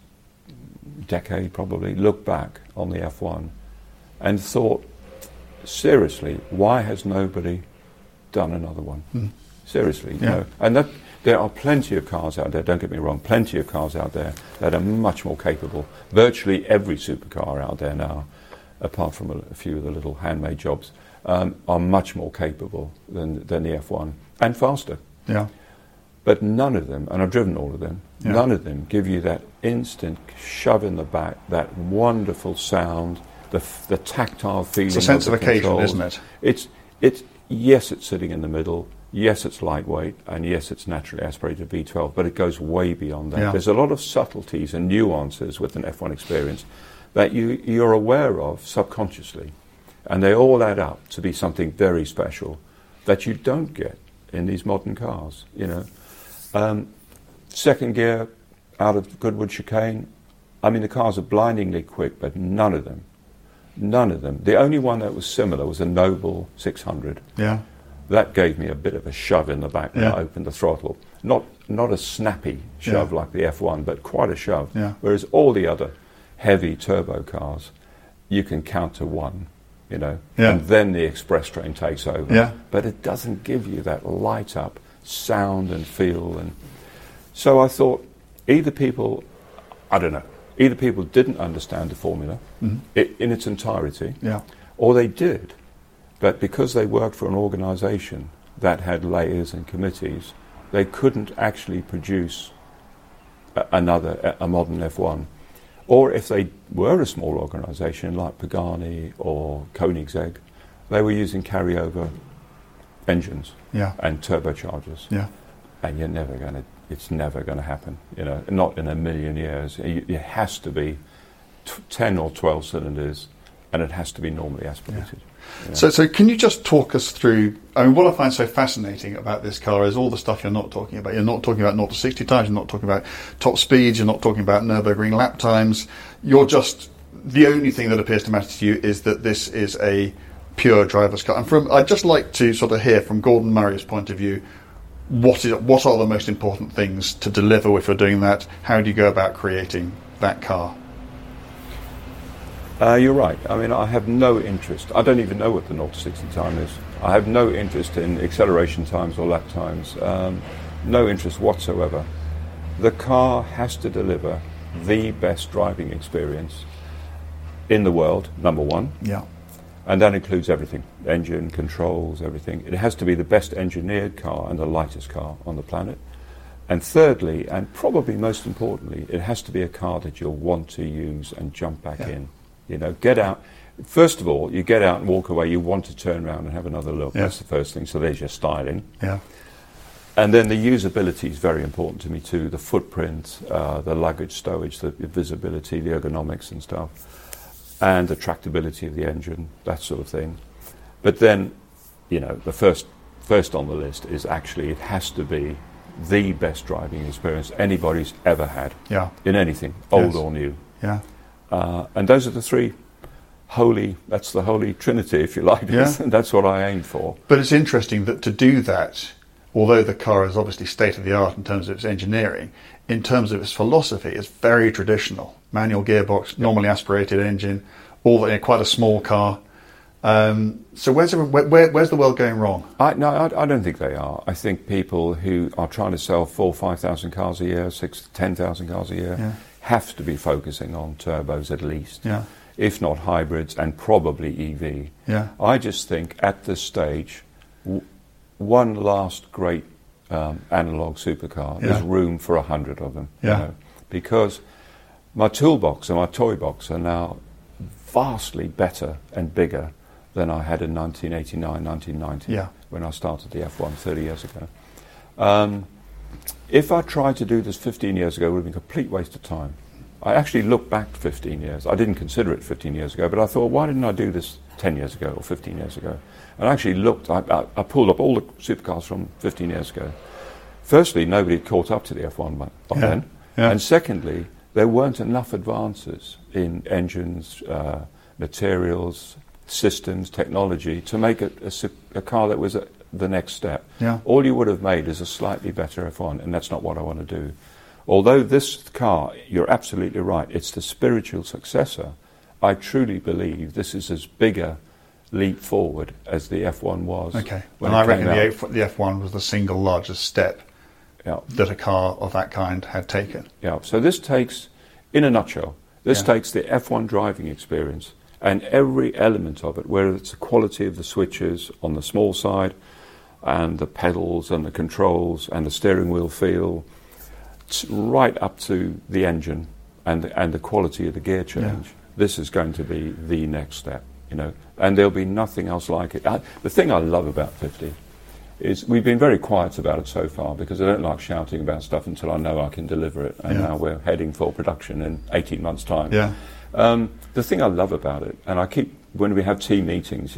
decade, probably, looked back on the F1 and thought, seriously, why has nobody done another one? Seriously, you know. And that there are plenty of cars out there, don't get me wrong, plenty of cars out there that are much more capable. Virtually every supercar out there now, apart from a few of the little handmade jobs, are much more capable than the F1, and faster. Yeah. But none of them, and I've driven all of them, none of them give you that instant shove in the back, that wonderful sound, the tactile feeling. It's a sense of occasion, controls. Isn't it? Yes, it's sitting in the middle. Yes, it's lightweight, and yes, it's naturally aspirated V12, but it goes way beyond that. There's a lot of subtleties and nuances with an F1 experience that you're aware of subconsciously, and they all add up to be something very special that you don't get in these modern cars. You know, second gear out of Goodwood chicane. I mean, the cars are blindingly quick, but none of them. The only one that was similar was a Noble 600. Yeah, that gave me a bit of a shove in the back when I opened the throttle. Not a snappy shove like the F1, but quite a shove. Yeah. Whereas all the other heavy turbo cars, you can count to one, you know, and then the express train takes over. Yeah. But it doesn't give you that light up sound and feel. And so I thought either people didn't understand the formula in its entirety, or they did, But because they worked for an organisation that had layers and committees, they couldn't actually produce a modern F1. Or if they were a small organisation like Pagani or Koenigsegg, they were using carryover engines and turbochargers. Yeah. And it's never going to happen, not in a million years. It has to be 10 or 12 cylinders, and it has to be normally aspirated. Yeah. So can you just talk us through, what I find so fascinating about this car is all the stuff you're not talking about. You're not talking about 0 to 60 times, you're not talking about top speeds, you're not talking about Nürburgring lap times. You're just, the only thing that appears to matter to you is that this is a pure driver's car. And I'd just like to sort of hear from Gordon Murray's point of view, what are the most important things to deliver if you're doing that? How do you go about creating that car? You're right. I have no interest. I don't even know what the 0 to 60 time is. I have no interest in acceleration times or lap times. No interest whatsoever. The car has to deliver the best driving experience in the world, number one. Yeah. And that includes everything, engine, controls, everything. It has to be the best engineered car and the lightest car on the planet. And thirdly, and probably most importantly, it has to be a car that you'll want to use and jump back in. Get out. First of all, you get out and walk away, you want to turn around and have another look. Yeah. That's the first thing. So there's your styling. Yeah. And then the usability is very important to me too. The footprint, the luggage stowage, the visibility, the ergonomics and stuff. And the tractability of the engine, that sort of thing. But then, the first on the list is actually it has to be the best driving experience anybody's ever had. Yeah. In anything, old or new. Yeah. And those are the three that's the holy trinity, if you like. Yeah. And that's what I aim for. But it's interesting that to do that, although the car is obviously state-of-the-art in terms of its engineering, in terms of its philosophy, it's very traditional. Manual gearbox, normally aspirated engine, quite a small car. So where's the world going wrong? I don't think they are. I think people who are trying to sell 4,000 or 5,000 cars a year, 6,000 to 10,000 cars a year, have to be focusing on turbos at least, if not hybrids and probably EV. Yeah. I just think at this stage, one last great analog supercar, there's room for 100 of them. Because my toolbox and my toy box are now vastly better and bigger than I had in 1989, 1990 when I started the F1 30 years ago. If I tried to do this 15 years ago, it would have been a complete waste of time. I actually looked back 15 years. I didn't consider it 15 years ago, but I thought, why didn't I do this 10 years ago or 15 years ago? And I actually looked, I pulled up all the supercars from 15 years ago. Firstly, nobody had caught up to the F1 by then. Yeah. And secondly, there weren't enough advances in engines, materials, systems, technology to make a car that was the next step. Yeah. All you would have made is a slightly better F1, and that's not what I want to do. Although this car, you're absolutely right, it's the spiritual successor, I truly believe this is as big a leap forward as the F1 was. Okay. And I reckon the F1 was the single largest step that a car of that kind had taken. Yeah. So this takes, in a nutshell, takes the F1 driving experience and every element of it, whether it's the quality of the switches on the small side and the pedals and the controls and the steering wheel feel, right up to the engine and the quality of the gear change. Yeah. This is going to be the next step, and there'll be nothing else like it. The thing I love about 50 is we've been very quiet about it so far because I don't like shouting about stuff until I know I can deliver it, and now we're heading for production in 18 months' time. Yeah. The thing I love about it, and when we have team meetings,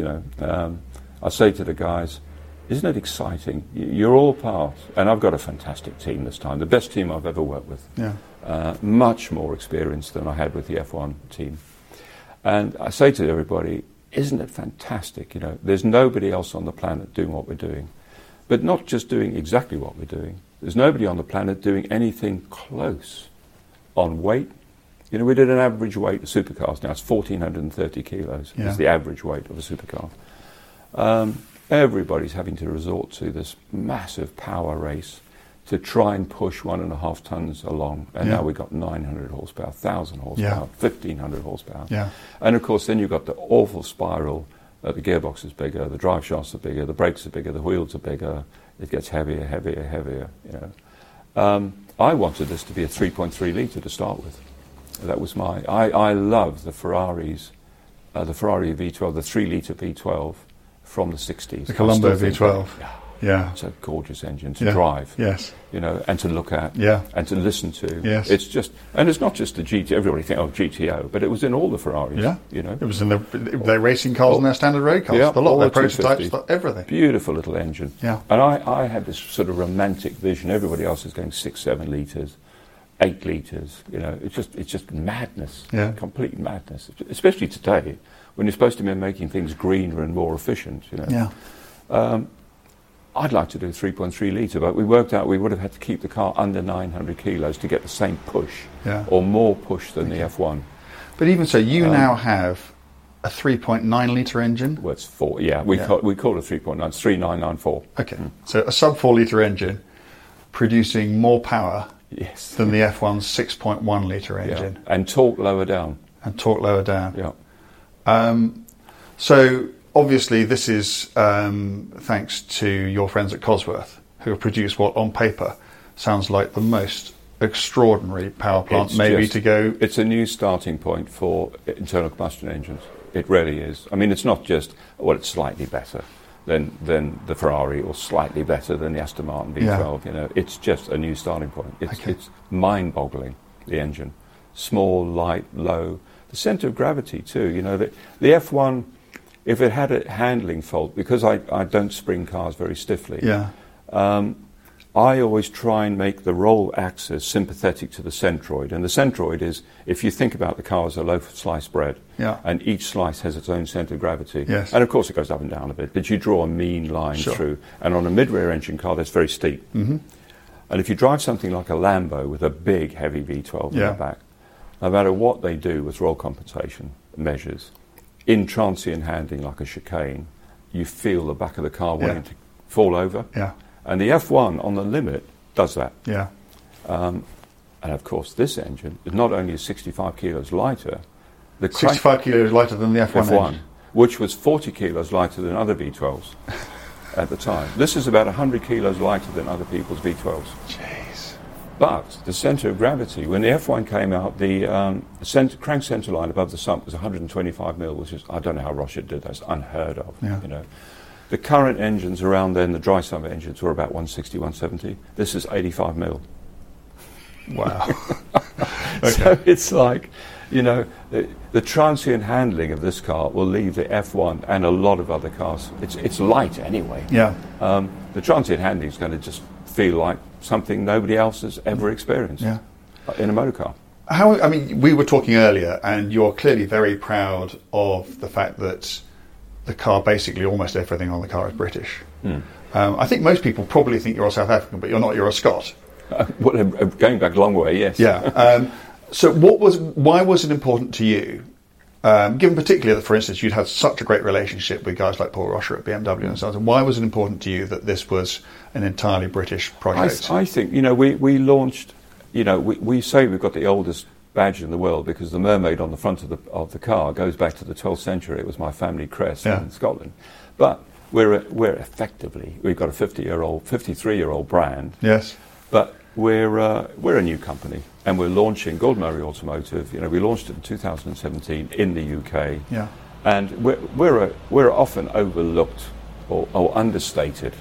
I say to the guys, isn't it exciting? You're all part, and I've got a fantastic team this time, the best team I've ever worked with. Yeah. Much more experience than I had with the F1 team. And I say to everybody, isn't it fantastic? There's nobody else on the planet doing what we're doing. But not just doing exactly what we're doing. There's nobody on the planet doing anything close on weight. We did an average weight of supercars. Now it's 1,430 kilos is the average weight of a supercar. Everybody's having to resort to this massive power race to try and push 1.5 tons along. And now we've got 900 horsepower, 1,000 horsepower, 1,500 horsepower. Yeah. And of course then you've got the awful spiral The gearbox is bigger, the drive shafts are bigger, the brakes are bigger, the wheels are bigger. It gets heavier, heavier, heavier. You know, I wanted this to be a 3.3 litre to start with. That was my. I love the Ferraris, the Ferrari V12, the 3 litre V12 from the 60s. The Colombo V12. Yeah. It's a gorgeous engine to drive. Yes. You know, and to look at. Yeah. And to listen to. Yes. It's just, and it's not just the GT. Everybody think, GTO, but it was in all the Ferraris. Yeah. You know, it was in their racing cars and their standard road cars. Yeah, The lot, all their the prototypes, 250. everything. Beautiful little engine. Yeah. And I had this sort of romantic vision. Everybody else is going 6, 7 litres, 8 litres. You know, it's just madness. Yeah. Complete madness. Especially today, when you're supposed to be making things greener and more efficient. You know. Yeah. I'd like to do 3.3 litre, but we worked out we would have had to keep the car under 900 kilos to get the same push, or more push than the F1. But even so, you now have a 3.9 litre engine. Well, it's 4. Yeah, we call it 3.9. It's 3.994. Okay, so a sub 4 litre engine producing more power than the F1's 6.1 litre engine, and torque lower down. Yeah. So obviously, this is thanks to your friends at Cosworth, who have produced what, on paper, sounds like the most extraordinary power plant to go. It's a new starting point for internal combustion engines. It really is. I mean, it's not just, it's slightly better than the Ferrari or slightly better than the Aston Martin V12. Yeah. You know, it's just a new starting point. It's mind-boggling, the engine. Small, light, low. The centre of gravity, too. You know, the F1... If it had a handling fault, because I don't spring cars very stiffly, I always try and make the roll axis sympathetic to the centroid. And the centroid is, if you think about the car as a loaf of sliced bread, and each slice has its own centre of gravity. Yes. And of course it goes up and down a bit, but you draw a mean line through. And on a mid-rear engine car, that's very steep. Mm-hmm. And if you drive something like a Lambo with a big, heavy V12 in the back, no matter what they do with roll compensation measures, in transient handling like a chicane, you feel the back of the car wanting to fall over. Yeah. And the F1 on the limit does that. Yeah. And of course, this engine is not only 65 kilos lighter, 65 kilos lighter than the F1 engine, which was 40 kilos lighter than other V12s at the time. This is about 100 kilos lighter than other people's V12s. Jeez. But the centre of gravity, when the F1 came out, the crank centre line above the sump was 125 mil, which is, I don't know how Rochette did that, it's unheard of. Yeah. You know. The current engines around then, the dry summer engines, were about 160, 170. This is 85 mil. Wow. So it's like, you know, the transient handling of this car will leave the F1 and a lot of other cars. It's light anyway. Yeah. The transient handling is going to just feel like something nobody else has ever experienced in a motor car. I mean, we were talking earlier, and you're clearly very proud of the fact that the car, basically almost everything on the car is British. I think most people probably think you're a South African, but you're not, you're a Scot. Well, going back a long way, yes. Yeah. So why was it important to you, given particularly that, for instance, you'd had such a great relationship with guys like Paul Rocher at BMW and so on, why was it important to you that this was an entirely British project? I think, you know, we launched, you know, we say we've got the oldest badge in the world because the mermaid on the front of the car goes back to the 12th century. It was my family crest in Scotland. But we're effectively, we've got a 53-year-old brand. Yes. But we're a new company, and we're launching Gordon Murray Automotive. You know, we launched it in 2017 in the UK. Yeah. And we're often overlooked or understated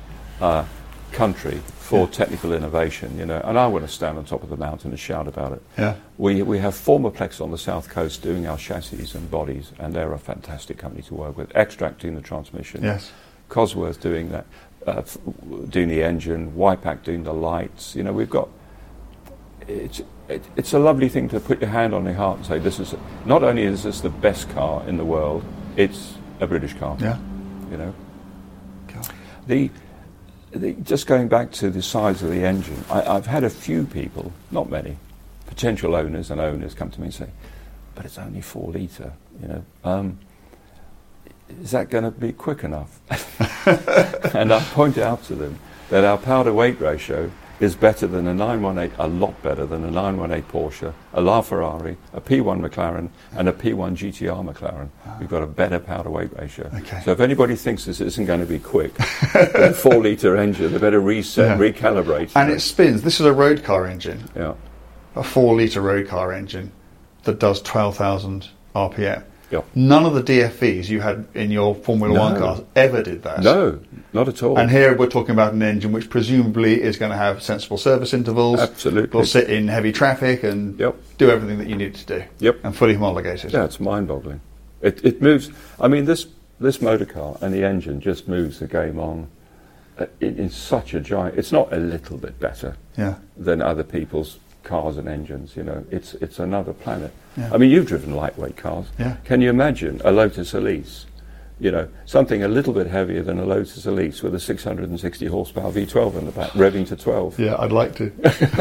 country for technical innovation, you know, and I want to stand on top of the mountain and shout about it. Yeah. We have Formaplex on the south coast doing our chassis and bodies, and they're a fantastic company to work with, extracting the transmission. Yes. Cosworth doing that, doing the engine, Wipac doing the lights. You know, we've got. It's a lovely thing to put your hand on your heart and say, this is not only is this the best car in the world, it's a British car. Yeah. You know. God. Just going back to the size of the engine, I've had a few people, not many, potential owners and owners come to me and say, but it's only 4 litre, you know. Is that going to be quick enough? And I point out to them that our power to weight ratio is better than a 918, a lot better than a 918 Porsche, a LaFerrari, a P1 McLaren, and a P1 GTR McLaren. We've got a better power-to-weight ratio. Okay. So if anybody thinks this isn't going to be quick, with a 4-litre engine, they better reset, recalibrate. And it spins. This is a road car engine, yeah, a 4-litre road car engine that does 12,000 RPM. Yep. None of the DFVs you had in your Formula One cars ever did that. No, not at all. And here we're talking about an engine which presumably is going to have sensible service intervals. Absolutely. Will sit in heavy traffic and do everything that you need to do. Yep. And fully homologated. Yeah, it's mind-boggling. It moves. I mean, this motor car and the engine just moves the game on in such a giant. It's not a little bit better than other people's cars and engines. You know, it's another planet. Yeah. I mean, you've driven lightweight cars. Yeah. Can you imagine a Lotus Elise? You know, something a little bit heavier than a Lotus Elise with a 660 horsepower V12 in the back, revving to 12. Yeah, I'd like to.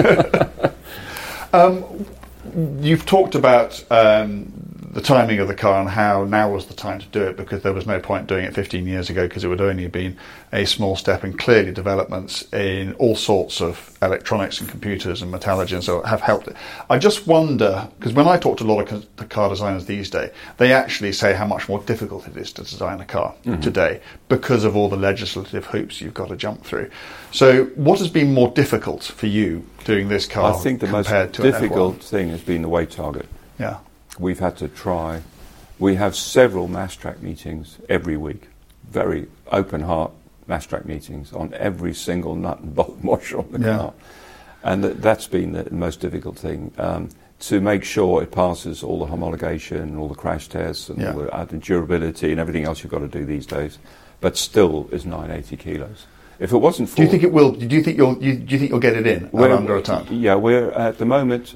You've talked about the timing of the car and how now was the time to do it, because there was no point doing it 15 years ago because it would only have been a small step, and clearly developments in all sorts of electronics and computers and metallurgy and so have helped it. I just wonder, because when I talk to a lot of the car designers these days, they actually say how much more difficult it is to design a car today because of all the legislative hoops you've got to jump through. So what has been more difficult for you doing this car? I think the most difficult thing has been the weight target. Yeah. We've had to try. We have several mass track meetings every week, very open heart mass track meetings on every single nut and bolt washer on the car. And that's been the most difficult thing, to make sure it passes all the homologation, all the crash tests, and all the durability and everything else you've got to do these days, but still is 980 kilos. If it wasn't for... Do you think it will? Do you think you'll get it in under a ton? Yeah, we're at the moment,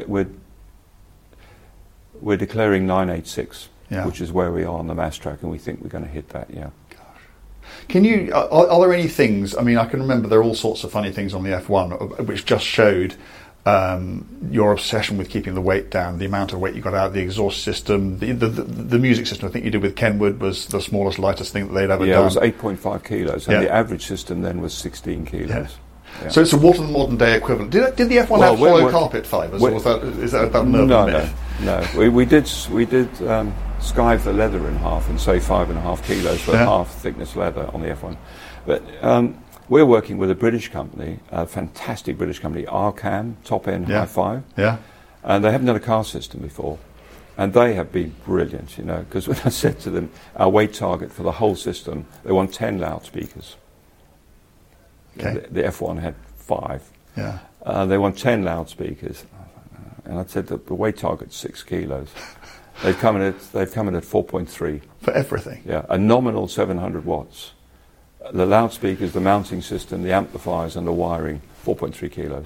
we're declaring 986, which is where we are on the mass track, and we think we're going to hit that, Gosh. Can you, are there any things, I mean, I can remember there are all sorts of funny things on the F1 which just showed your obsession with keeping the weight down, the amount of weight you got out, the exhaust system, the music system I think you did with Kenwood was the smallest, lightest thing that they'd ever done. Yeah, it was 8.5 kilos, and the average system then was 16 kilos. Yeah. Yeah. So what are the modern day equivalent? Did the F1 have hollow carpet fibres, or is that about No. We did skive the leather in half and say 5.5 kilos for half thickness leather on the F1. But we're working with a British company, a fantastic British company, Arcam, top end Hi-Fi. Yeah. And they haven't done a car system before. And they have been brilliant, you know, because when I said to them, our weight target for the whole system, they want 10 loudspeakers. Okay. The F1 had 5. Yeah. They want 10 loudspeakers, and I said that the weight target's 6 kilos. They've come in at 4.3 for everything. Yeah, a nominal 700 watts. The loudspeakers, the mounting system, the amplifiers, and the wiring, 4.3 kilos.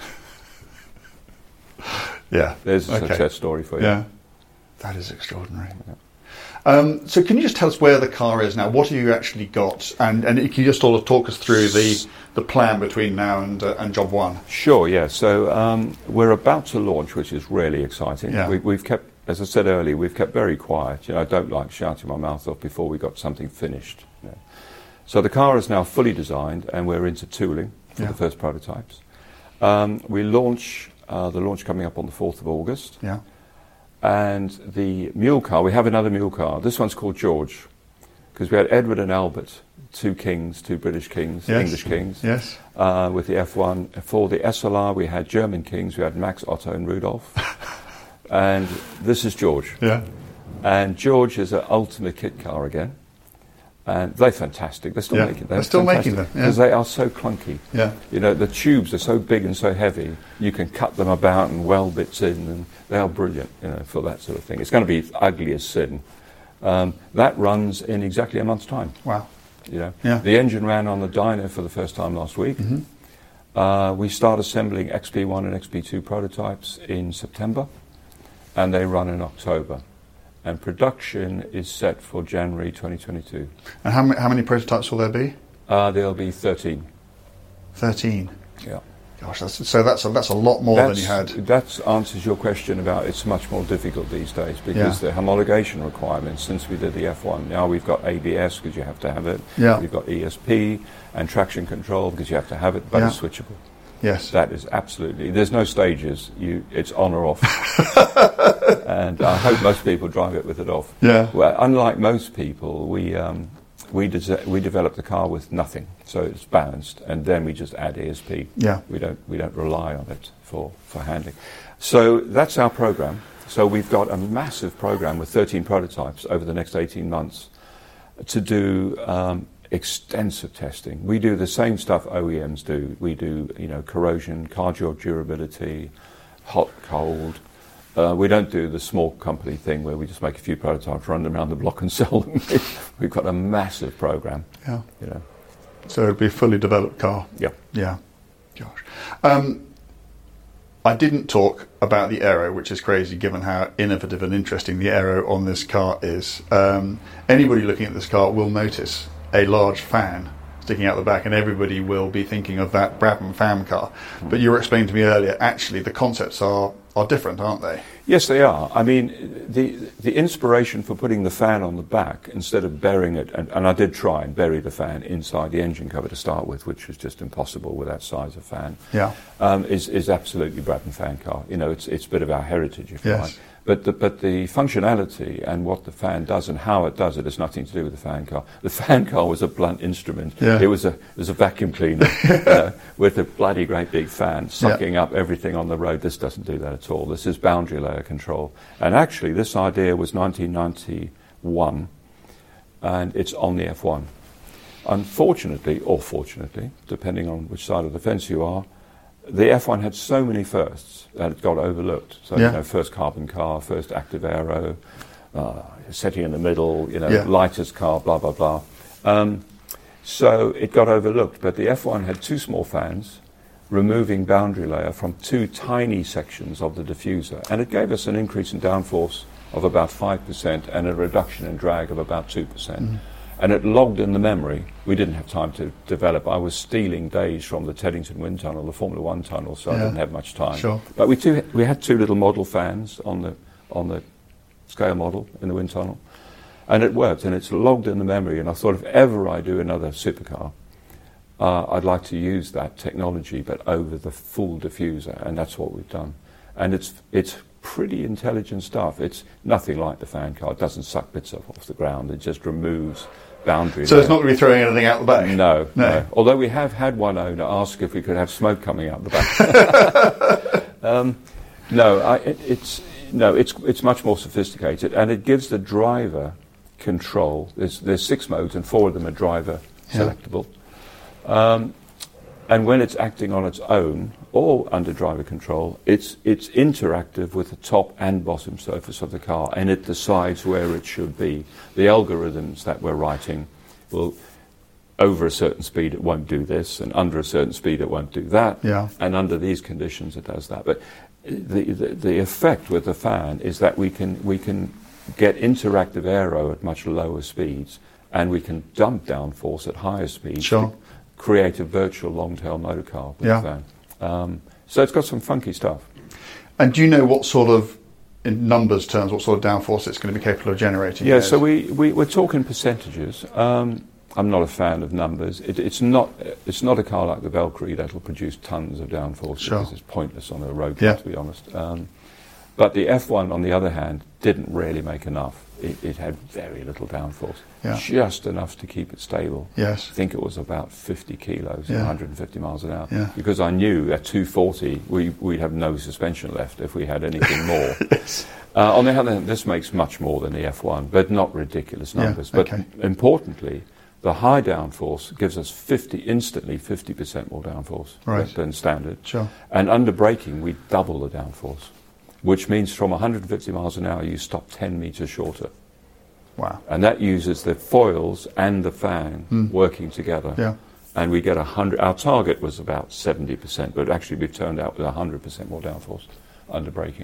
Yeah, there's a success story for you. Yeah, that is extraordinary. Yeah. So can you just tell us where the car is now? What have you actually got? And can you just sort of talk us through the plan between now and job one? Sure, yeah. So we're about to launch, which is really exciting. Yeah. We've kept, as I said earlier, we've kept very quiet. You know, I don't like shouting my mouth off before we got something finished. You know. So the car is now fully designed, and we're into tooling for the first prototypes. We launch, the launch coming up on the 4th of August. Yeah. And the mule car, we have another mule car. This one's called George, because we had Edward and Albert, two British kings, English kings, with the F1. For the SLR, we had German kings. We had Max, Otto, and Rudolf. And this is George. Yeah. And George is an ultimate kit car again. And they're fantastic. They're still making them. They're still making them. Because they are so clunky. Yeah. You know, the tubes are so big and so heavy, you can cut them about and weld bits in, and they are brilliant, you know, for that sort of thing. It's going to be ugly as sin. That runs in exactly a month's time. Wow. You know, the engine ran on the dyno for the first time last week. Mm-hmm. We start assembling XP1 and XP2 prototypes in September, and they run in October. And production is set for January 2022. And how many prototypes will there be? There'll be 13. 13? Yeah. Gosh, that's a lot more than you had. That answers your question about it's much more difficult these days, because the homologation requirements, since we did the F1, now we've got ABS because you have to have it. Yeah. We've got ESP and traction control because you have to have it, but it's switchable. Yes. That is absolutely. There's no stages. It's on or off. And I hope most people drive it with it off. Yeah. Well, unlike most people, we developed the car with nothing, so it's balanced, and then we just add ESP. Yeah. We don't rely on it for handling. So that's our program. So we've got a massive program with 13 prototypes over the next 18 months to do extensive testing. We do the same stuff OEMs do. We do, corrosion, car jaw durability, hot, cold. We don't do the small company thing where we just make a few prototypes, run them around the block and sell them. We've got a massive program. Yeah. So it'd be a fully developed car. Yeah. Yeah. Gosh. I didn't talk about the aero, which is crazy given how innovative and interesting the aero on this car is. Anybody looking at this car will notice a large fan sticking out the back, and everybody will be thinking of that Brabham fan car. But you were explaining to me earlier, actually the concepts are different, aren't they? Yes, they are. I mean, the inspiration for putting the fan on the back instead of burying it, and I did try and bury the fan inside the engine cover to start with, which was just impossible with that size of fan. Yeah. Is absolutely Brabham fan car. It's a bit of our heritage, if you Yes. like. But the functionality and what the fan does and how it does it has nothing to do with the fan car. The fan car was a blunt instrument. Yeah. It was a vacuum cleaner with a bloody great big fan sucking up everything on the road. This doesn't do that at all. This is boundary layer control. And actually, this idea was 1991, and it's on the F1. Unfortunately, or fortunately, depending on which side of the fence you are, the F1 had so many firsts that it got overlooked. So, first carbon car, first active aero, SETI in the middle, lightest car, blah, blah, blah. So it got overlooked. But the F1 had two small fans, removing boundary layer from two tiny sections of the diffuser. And it gave us an increase in downforce of about 5% and a reduction in drag of about 2%. Mm-hmm. And it logged in the memory. We didn't have time to develop. I was stealing days from the Teddington wind tunnel, the Formula One tunnel, so I didn't have much time. Sure. But we had two little model fans on the scale model in the wind tunnel, and it worked. And it's logged in the memory. And I thought, if ever I do another supercar, I'd like to use that technology, but over the full diffuser, and that's what we've done. And it's pretty intelligent stuff. It's nothing like the fan car. It doesn't suck bits off the ground. It just removes boundaries. So it's not going to be throwing anything out the back? No. Although we have had one owner ask if we could have smoke coming out the back. It's much more sophisticated, and it gives the driver control. There's 6 modes, and 4 of them are driver selectable. And when it's acting on its own or under driver control, it's interactive with the top and bottom surface of the car, and it decides where it should be. The algorithms that we're writing will, over a certain speed it won't do this, and under a certain speed it won't do that, and under these conditions it does that. But the effect with the fan is that we can get interactive aero at much lower speeds, and we can dump downforce at higher speeds. Sure. Create a virtual long-tail motor car with the fan. So it's got some funky stuff. And do you know what sort of, in numbers terms, what sort of downforce it's going to be capable of generating? Yeah, so we're talking percentages. I'm not a fan of numbers. It's not a car like the Valkyrie that will produce tons of downforce because it's pointless on a road car, to be honest. But the F1, on the other hand, didn't really make enough. It had very little downforce, just enough to keep it stable. Yes. I think it was about 50 kilos, 150 miles an hour. Yeah. Because I knew at 240 we'd have no suspension left if we had anything more. Yes. On the other hand, this makes much more than the F1, but not ridiculous numbers. But importantly, the high downforce gives us instantly 50% more downforce than standard. Sure. And under braking, we double the downforce, which means from 150 miles an hour, you stop 10 meters shorter. Wow. And that uses the foils and the fan working together. Yeah. And we get 100. Our target was about 70%, but actually we've turned out with 100% more downforce under braking.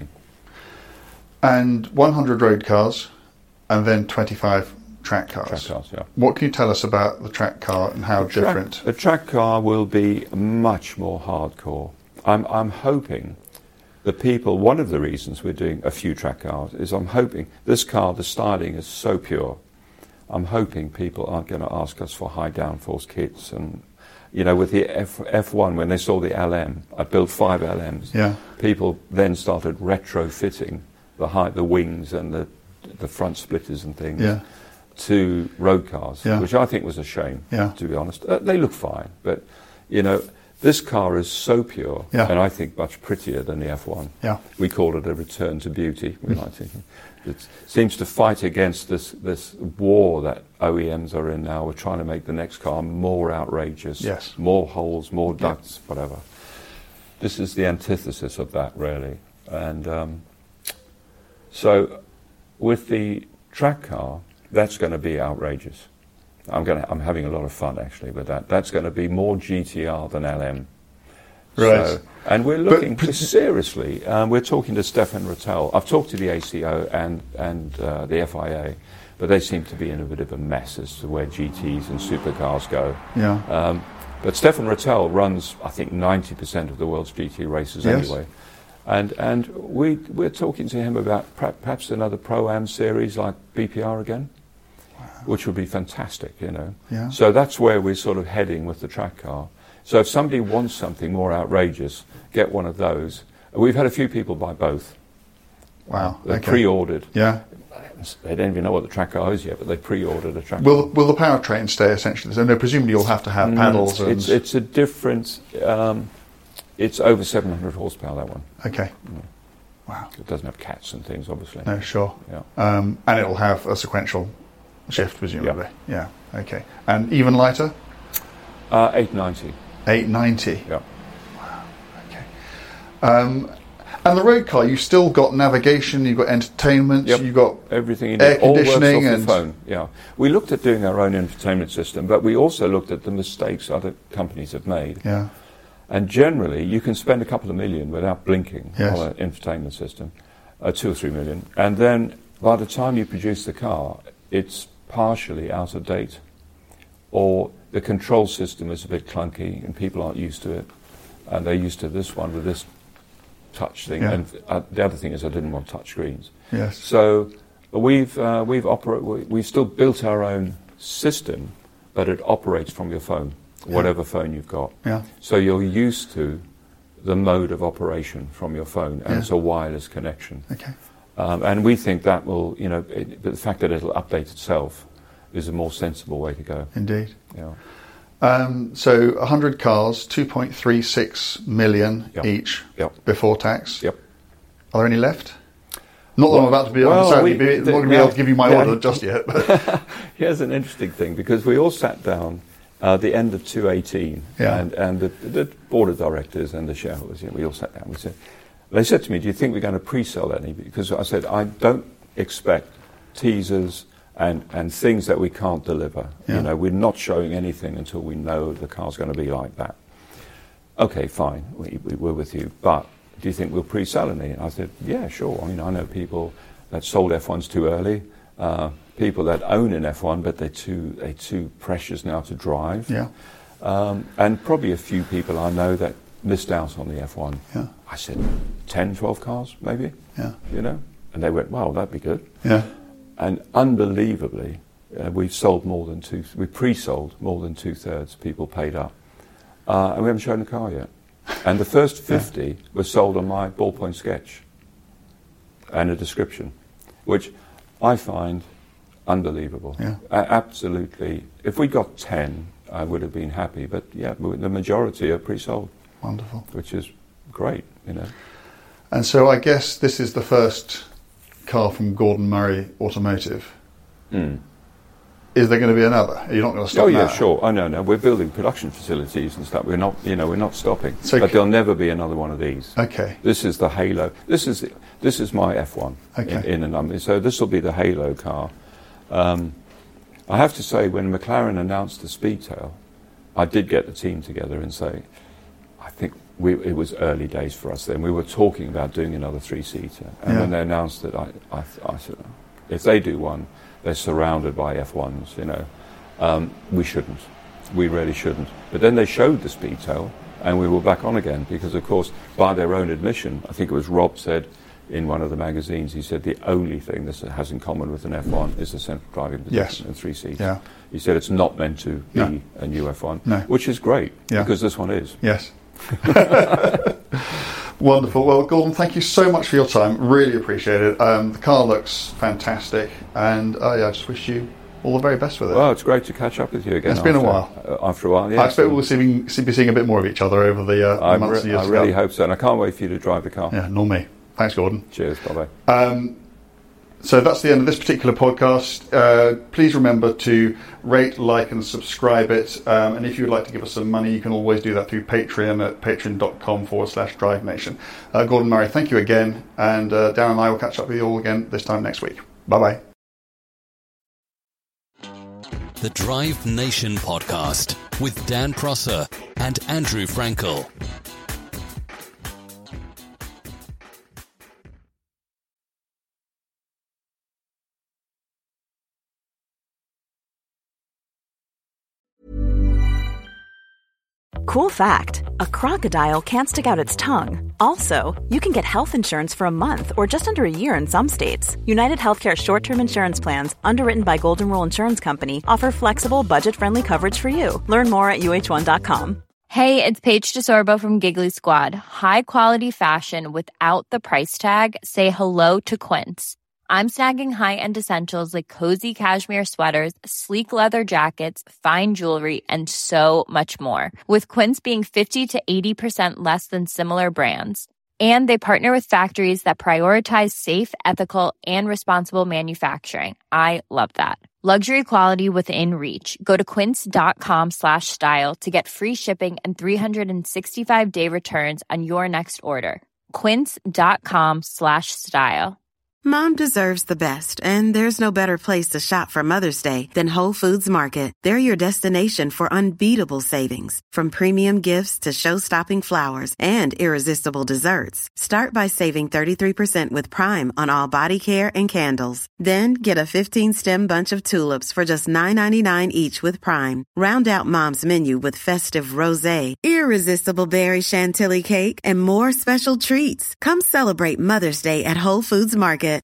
And 100 road cars, and then 25 track cars. Track cars, yeah. What can you tell us about the track car and how different? The track car will be much more hardcore. I'm hoping the people, one of the reasons we're doing a few track cars is I'm hoping this car, the styling is so pure, I'm hoping people aren't going to ask us for high downforce kits and You know, with the F1, when they saw the LM, I built 5 LMs. Yeah. People then started retrofitting the wings and the front splitters and things to road cars, which I think was a shame, to be honest. They look fine, but, you know, this car is so pure, and I think much prettier than the F1. Yeah. We call it a return to beauty. We like thinking. It seems to fight against this war that OEMs are in now. We're trying to make the next car more outrageous, more holes, more ducts, whatever. This is the antithesis of that, really. And so with the track car, that's going to be outrageous. I'm having a lot of fun, actually, with that. That's going to be more GTR than LM. Right. So, and we're looking seriously. We're talking to Stefan Rattel. I've talked to the ACO and the FIA, but they seem to be in a bit of a mess as to where GTs and supercars go. Yeah. But Stefan Rattel runs, I think, 90% of the world's GT races anyway. And we're talking to him about perhaps another Pro-Am series like BPR again, which would be fantastic, you know. Yeah. So that's where we're sort of heading with the track car. So if somebody wants something more outrageous, get one of those. We've had a few people buy both. Wow. They pre-ordered. Yeah. They don't even know what the track car is yet, but they pre-ordered a track car. Will the powertrain stay essentially? So no, presumably you'll have to have paddles. It's a different. It's over 700 horsepower, that one. Okay. Wow. It doesn't have cats and things, obviously. No, sure. Yeah. And it'll have a sequential shift, presumably. Yeah. Okay. And even lighter? 890. 890. Yeah. Wow. Okay. And the road car, you've still got navigation, you've got entertainment, you've got everything in air it. All conditioning works off your phone. Yeah. We looked at doing our own infotainment system, but we also looked at the mistakes other companies have made. Yeah. And generally, you can spend a couple of million without blinking on an infotainment system, 2 or 3 million, and then by the time you produce the car, it's partially out of date, or the control system is a bit clunky and people aren't used to it, and they're used to this one with this touch thing. And the other thing is I didn't want touch screens. Yes. So we've still built our own system, but it operates from your phone, whatever phone you've got. Yeah. So you're used to the mode of operation from your phone, and it's a wireless connection. Okay. And we think that will, you know, but the fact that it'll update itself is a more sensible way to go. Indeed. Yeah. So 100 cars, 2.36 million each before tax. Yep. Are there any left? Not that I'm about to be not going to be able to give you my order just yet. But here's an interesting thing, because we all sat down at the end of 2018, and the board of directors and the shareholders, you know, we all sat down. They said to me, "Do you think we're going to pre-sell any?" Because I said, "I don't expect teasers and things that we can't deliver. You know, we're not showing anything until we know the car's going to be like that." Okay, fine, we're with you, but do you think we'll pre-sell any? And I said, "Yeah, sure. I mean, I know people that sold F1s too early, people that own an F1, but they're too precious now to drive. Yeah. And probably a few people I know that missed out on the F1. Yeah. I said, 10, 12 cars, maybe? Yeah. You know? And they went, "Wow, that'd be good." Yeah. And unbelievably, we pre-sold more than 2/3. People paid up. And we haven't shown the car yet. And the first 50 were sold on my ballpoint sketch and a description, which I find unbelievable. Yeah. Absolutely. If we got 10, I would have been happy. But yeah, the majority are pre-sold. Wonderful. Which is great, you know. And so I guess this is the first car from Gordon Murray Automotive. Is there going to be another? You're not going to stop? Oh yeah, now? sure. Oh no, we're building production facilities and stuff. We're not stopping. So but there'll never be another one of these. Okay. This is the Halo. This is my F1. Okay. In a number. So this will be the Halo car. I have to say, when McLaren announced the Speedtail, I did get the team together and say, I think it was early days for us then. We were talking about doing another 3-seater, and when they announced it, I said, if they do one, they're surrounded by F1s, you know. We shouldn't. We really shouldn't. But then they showed the Speedtail, and we were back on again, because, of course, by their own admission, I think it was Rob said, in one of the magazines, he said the only thing this has in common with an F1 is the central driving position and 3 seats. Yeah. He said it's not meant to be a new F1, which is great, because this one is. Yes. Wonderful. Well, Gordon, thank you so much for your time. Really appreciate it. The car looks fantastic, and I just wish you all the very best with it. Well, it's great to catch up with you again. It's been a while. After a while, yeah. I expect we'll be seeing a bit more of each other over the months and years to come. I really hope so, and I can't wait for you to drive the car. Yeah, nor me. Thanks, Gordon. Cheers. Bye-bye. So that's the end of this particular podcast. Please remember to rate, like, and subscribe it. And if you would like to give us some money, you can always do that through Patreon at patreon.com/Drive Nation. Gordon Murray, thank you again. And Dan and I will catch up with you all again this time next week. Bye-bye. The Drive Nation podcast with Dan Prosser and Andrew Frankel. Cool fact, a crocodile can't stick out its tongue. Also, you can get health insurance for a month or just under a year in some states. United Healthcare short-term insurance plans, underwritten by Golden Rule Insurance Company, offer flexible, budget-friendly coverage for you. Learn more at UH1.com. Hey, it's Paige DeSorbo from Giggly Squad. High quality fashion without the price tag. Say hello to Quince. I'm snagging high-end essentials like cozy cashmere sweaters, sleek leather jackets, fine jewelry, and so much more. With Quince being 50 to 80% less than similar brands. And they partner with factories that prioritize safe, ethical, and responsible manufacturing. I love that. Luxury quality within reach. Go to quince.com/style to get free shipping and 365-day returns on your next order. Quince.com/style. Mom deserves the best, and there's no better place to shop for Mother's Day than Whole Foods Market. They're your destination for unbeatable savings, from premium gifts to show-stopping flowers and irresistible desserts. Start by saving 33% with Prime on all body care and candles. Then get a 15-stem bunch of tulips for just $9.99 each with Prime. Round out Mom's menu with festive rosé, irresistible berry chantilly cake, and more special treats. Come celebrate Mother's Day at Whole Foods Market.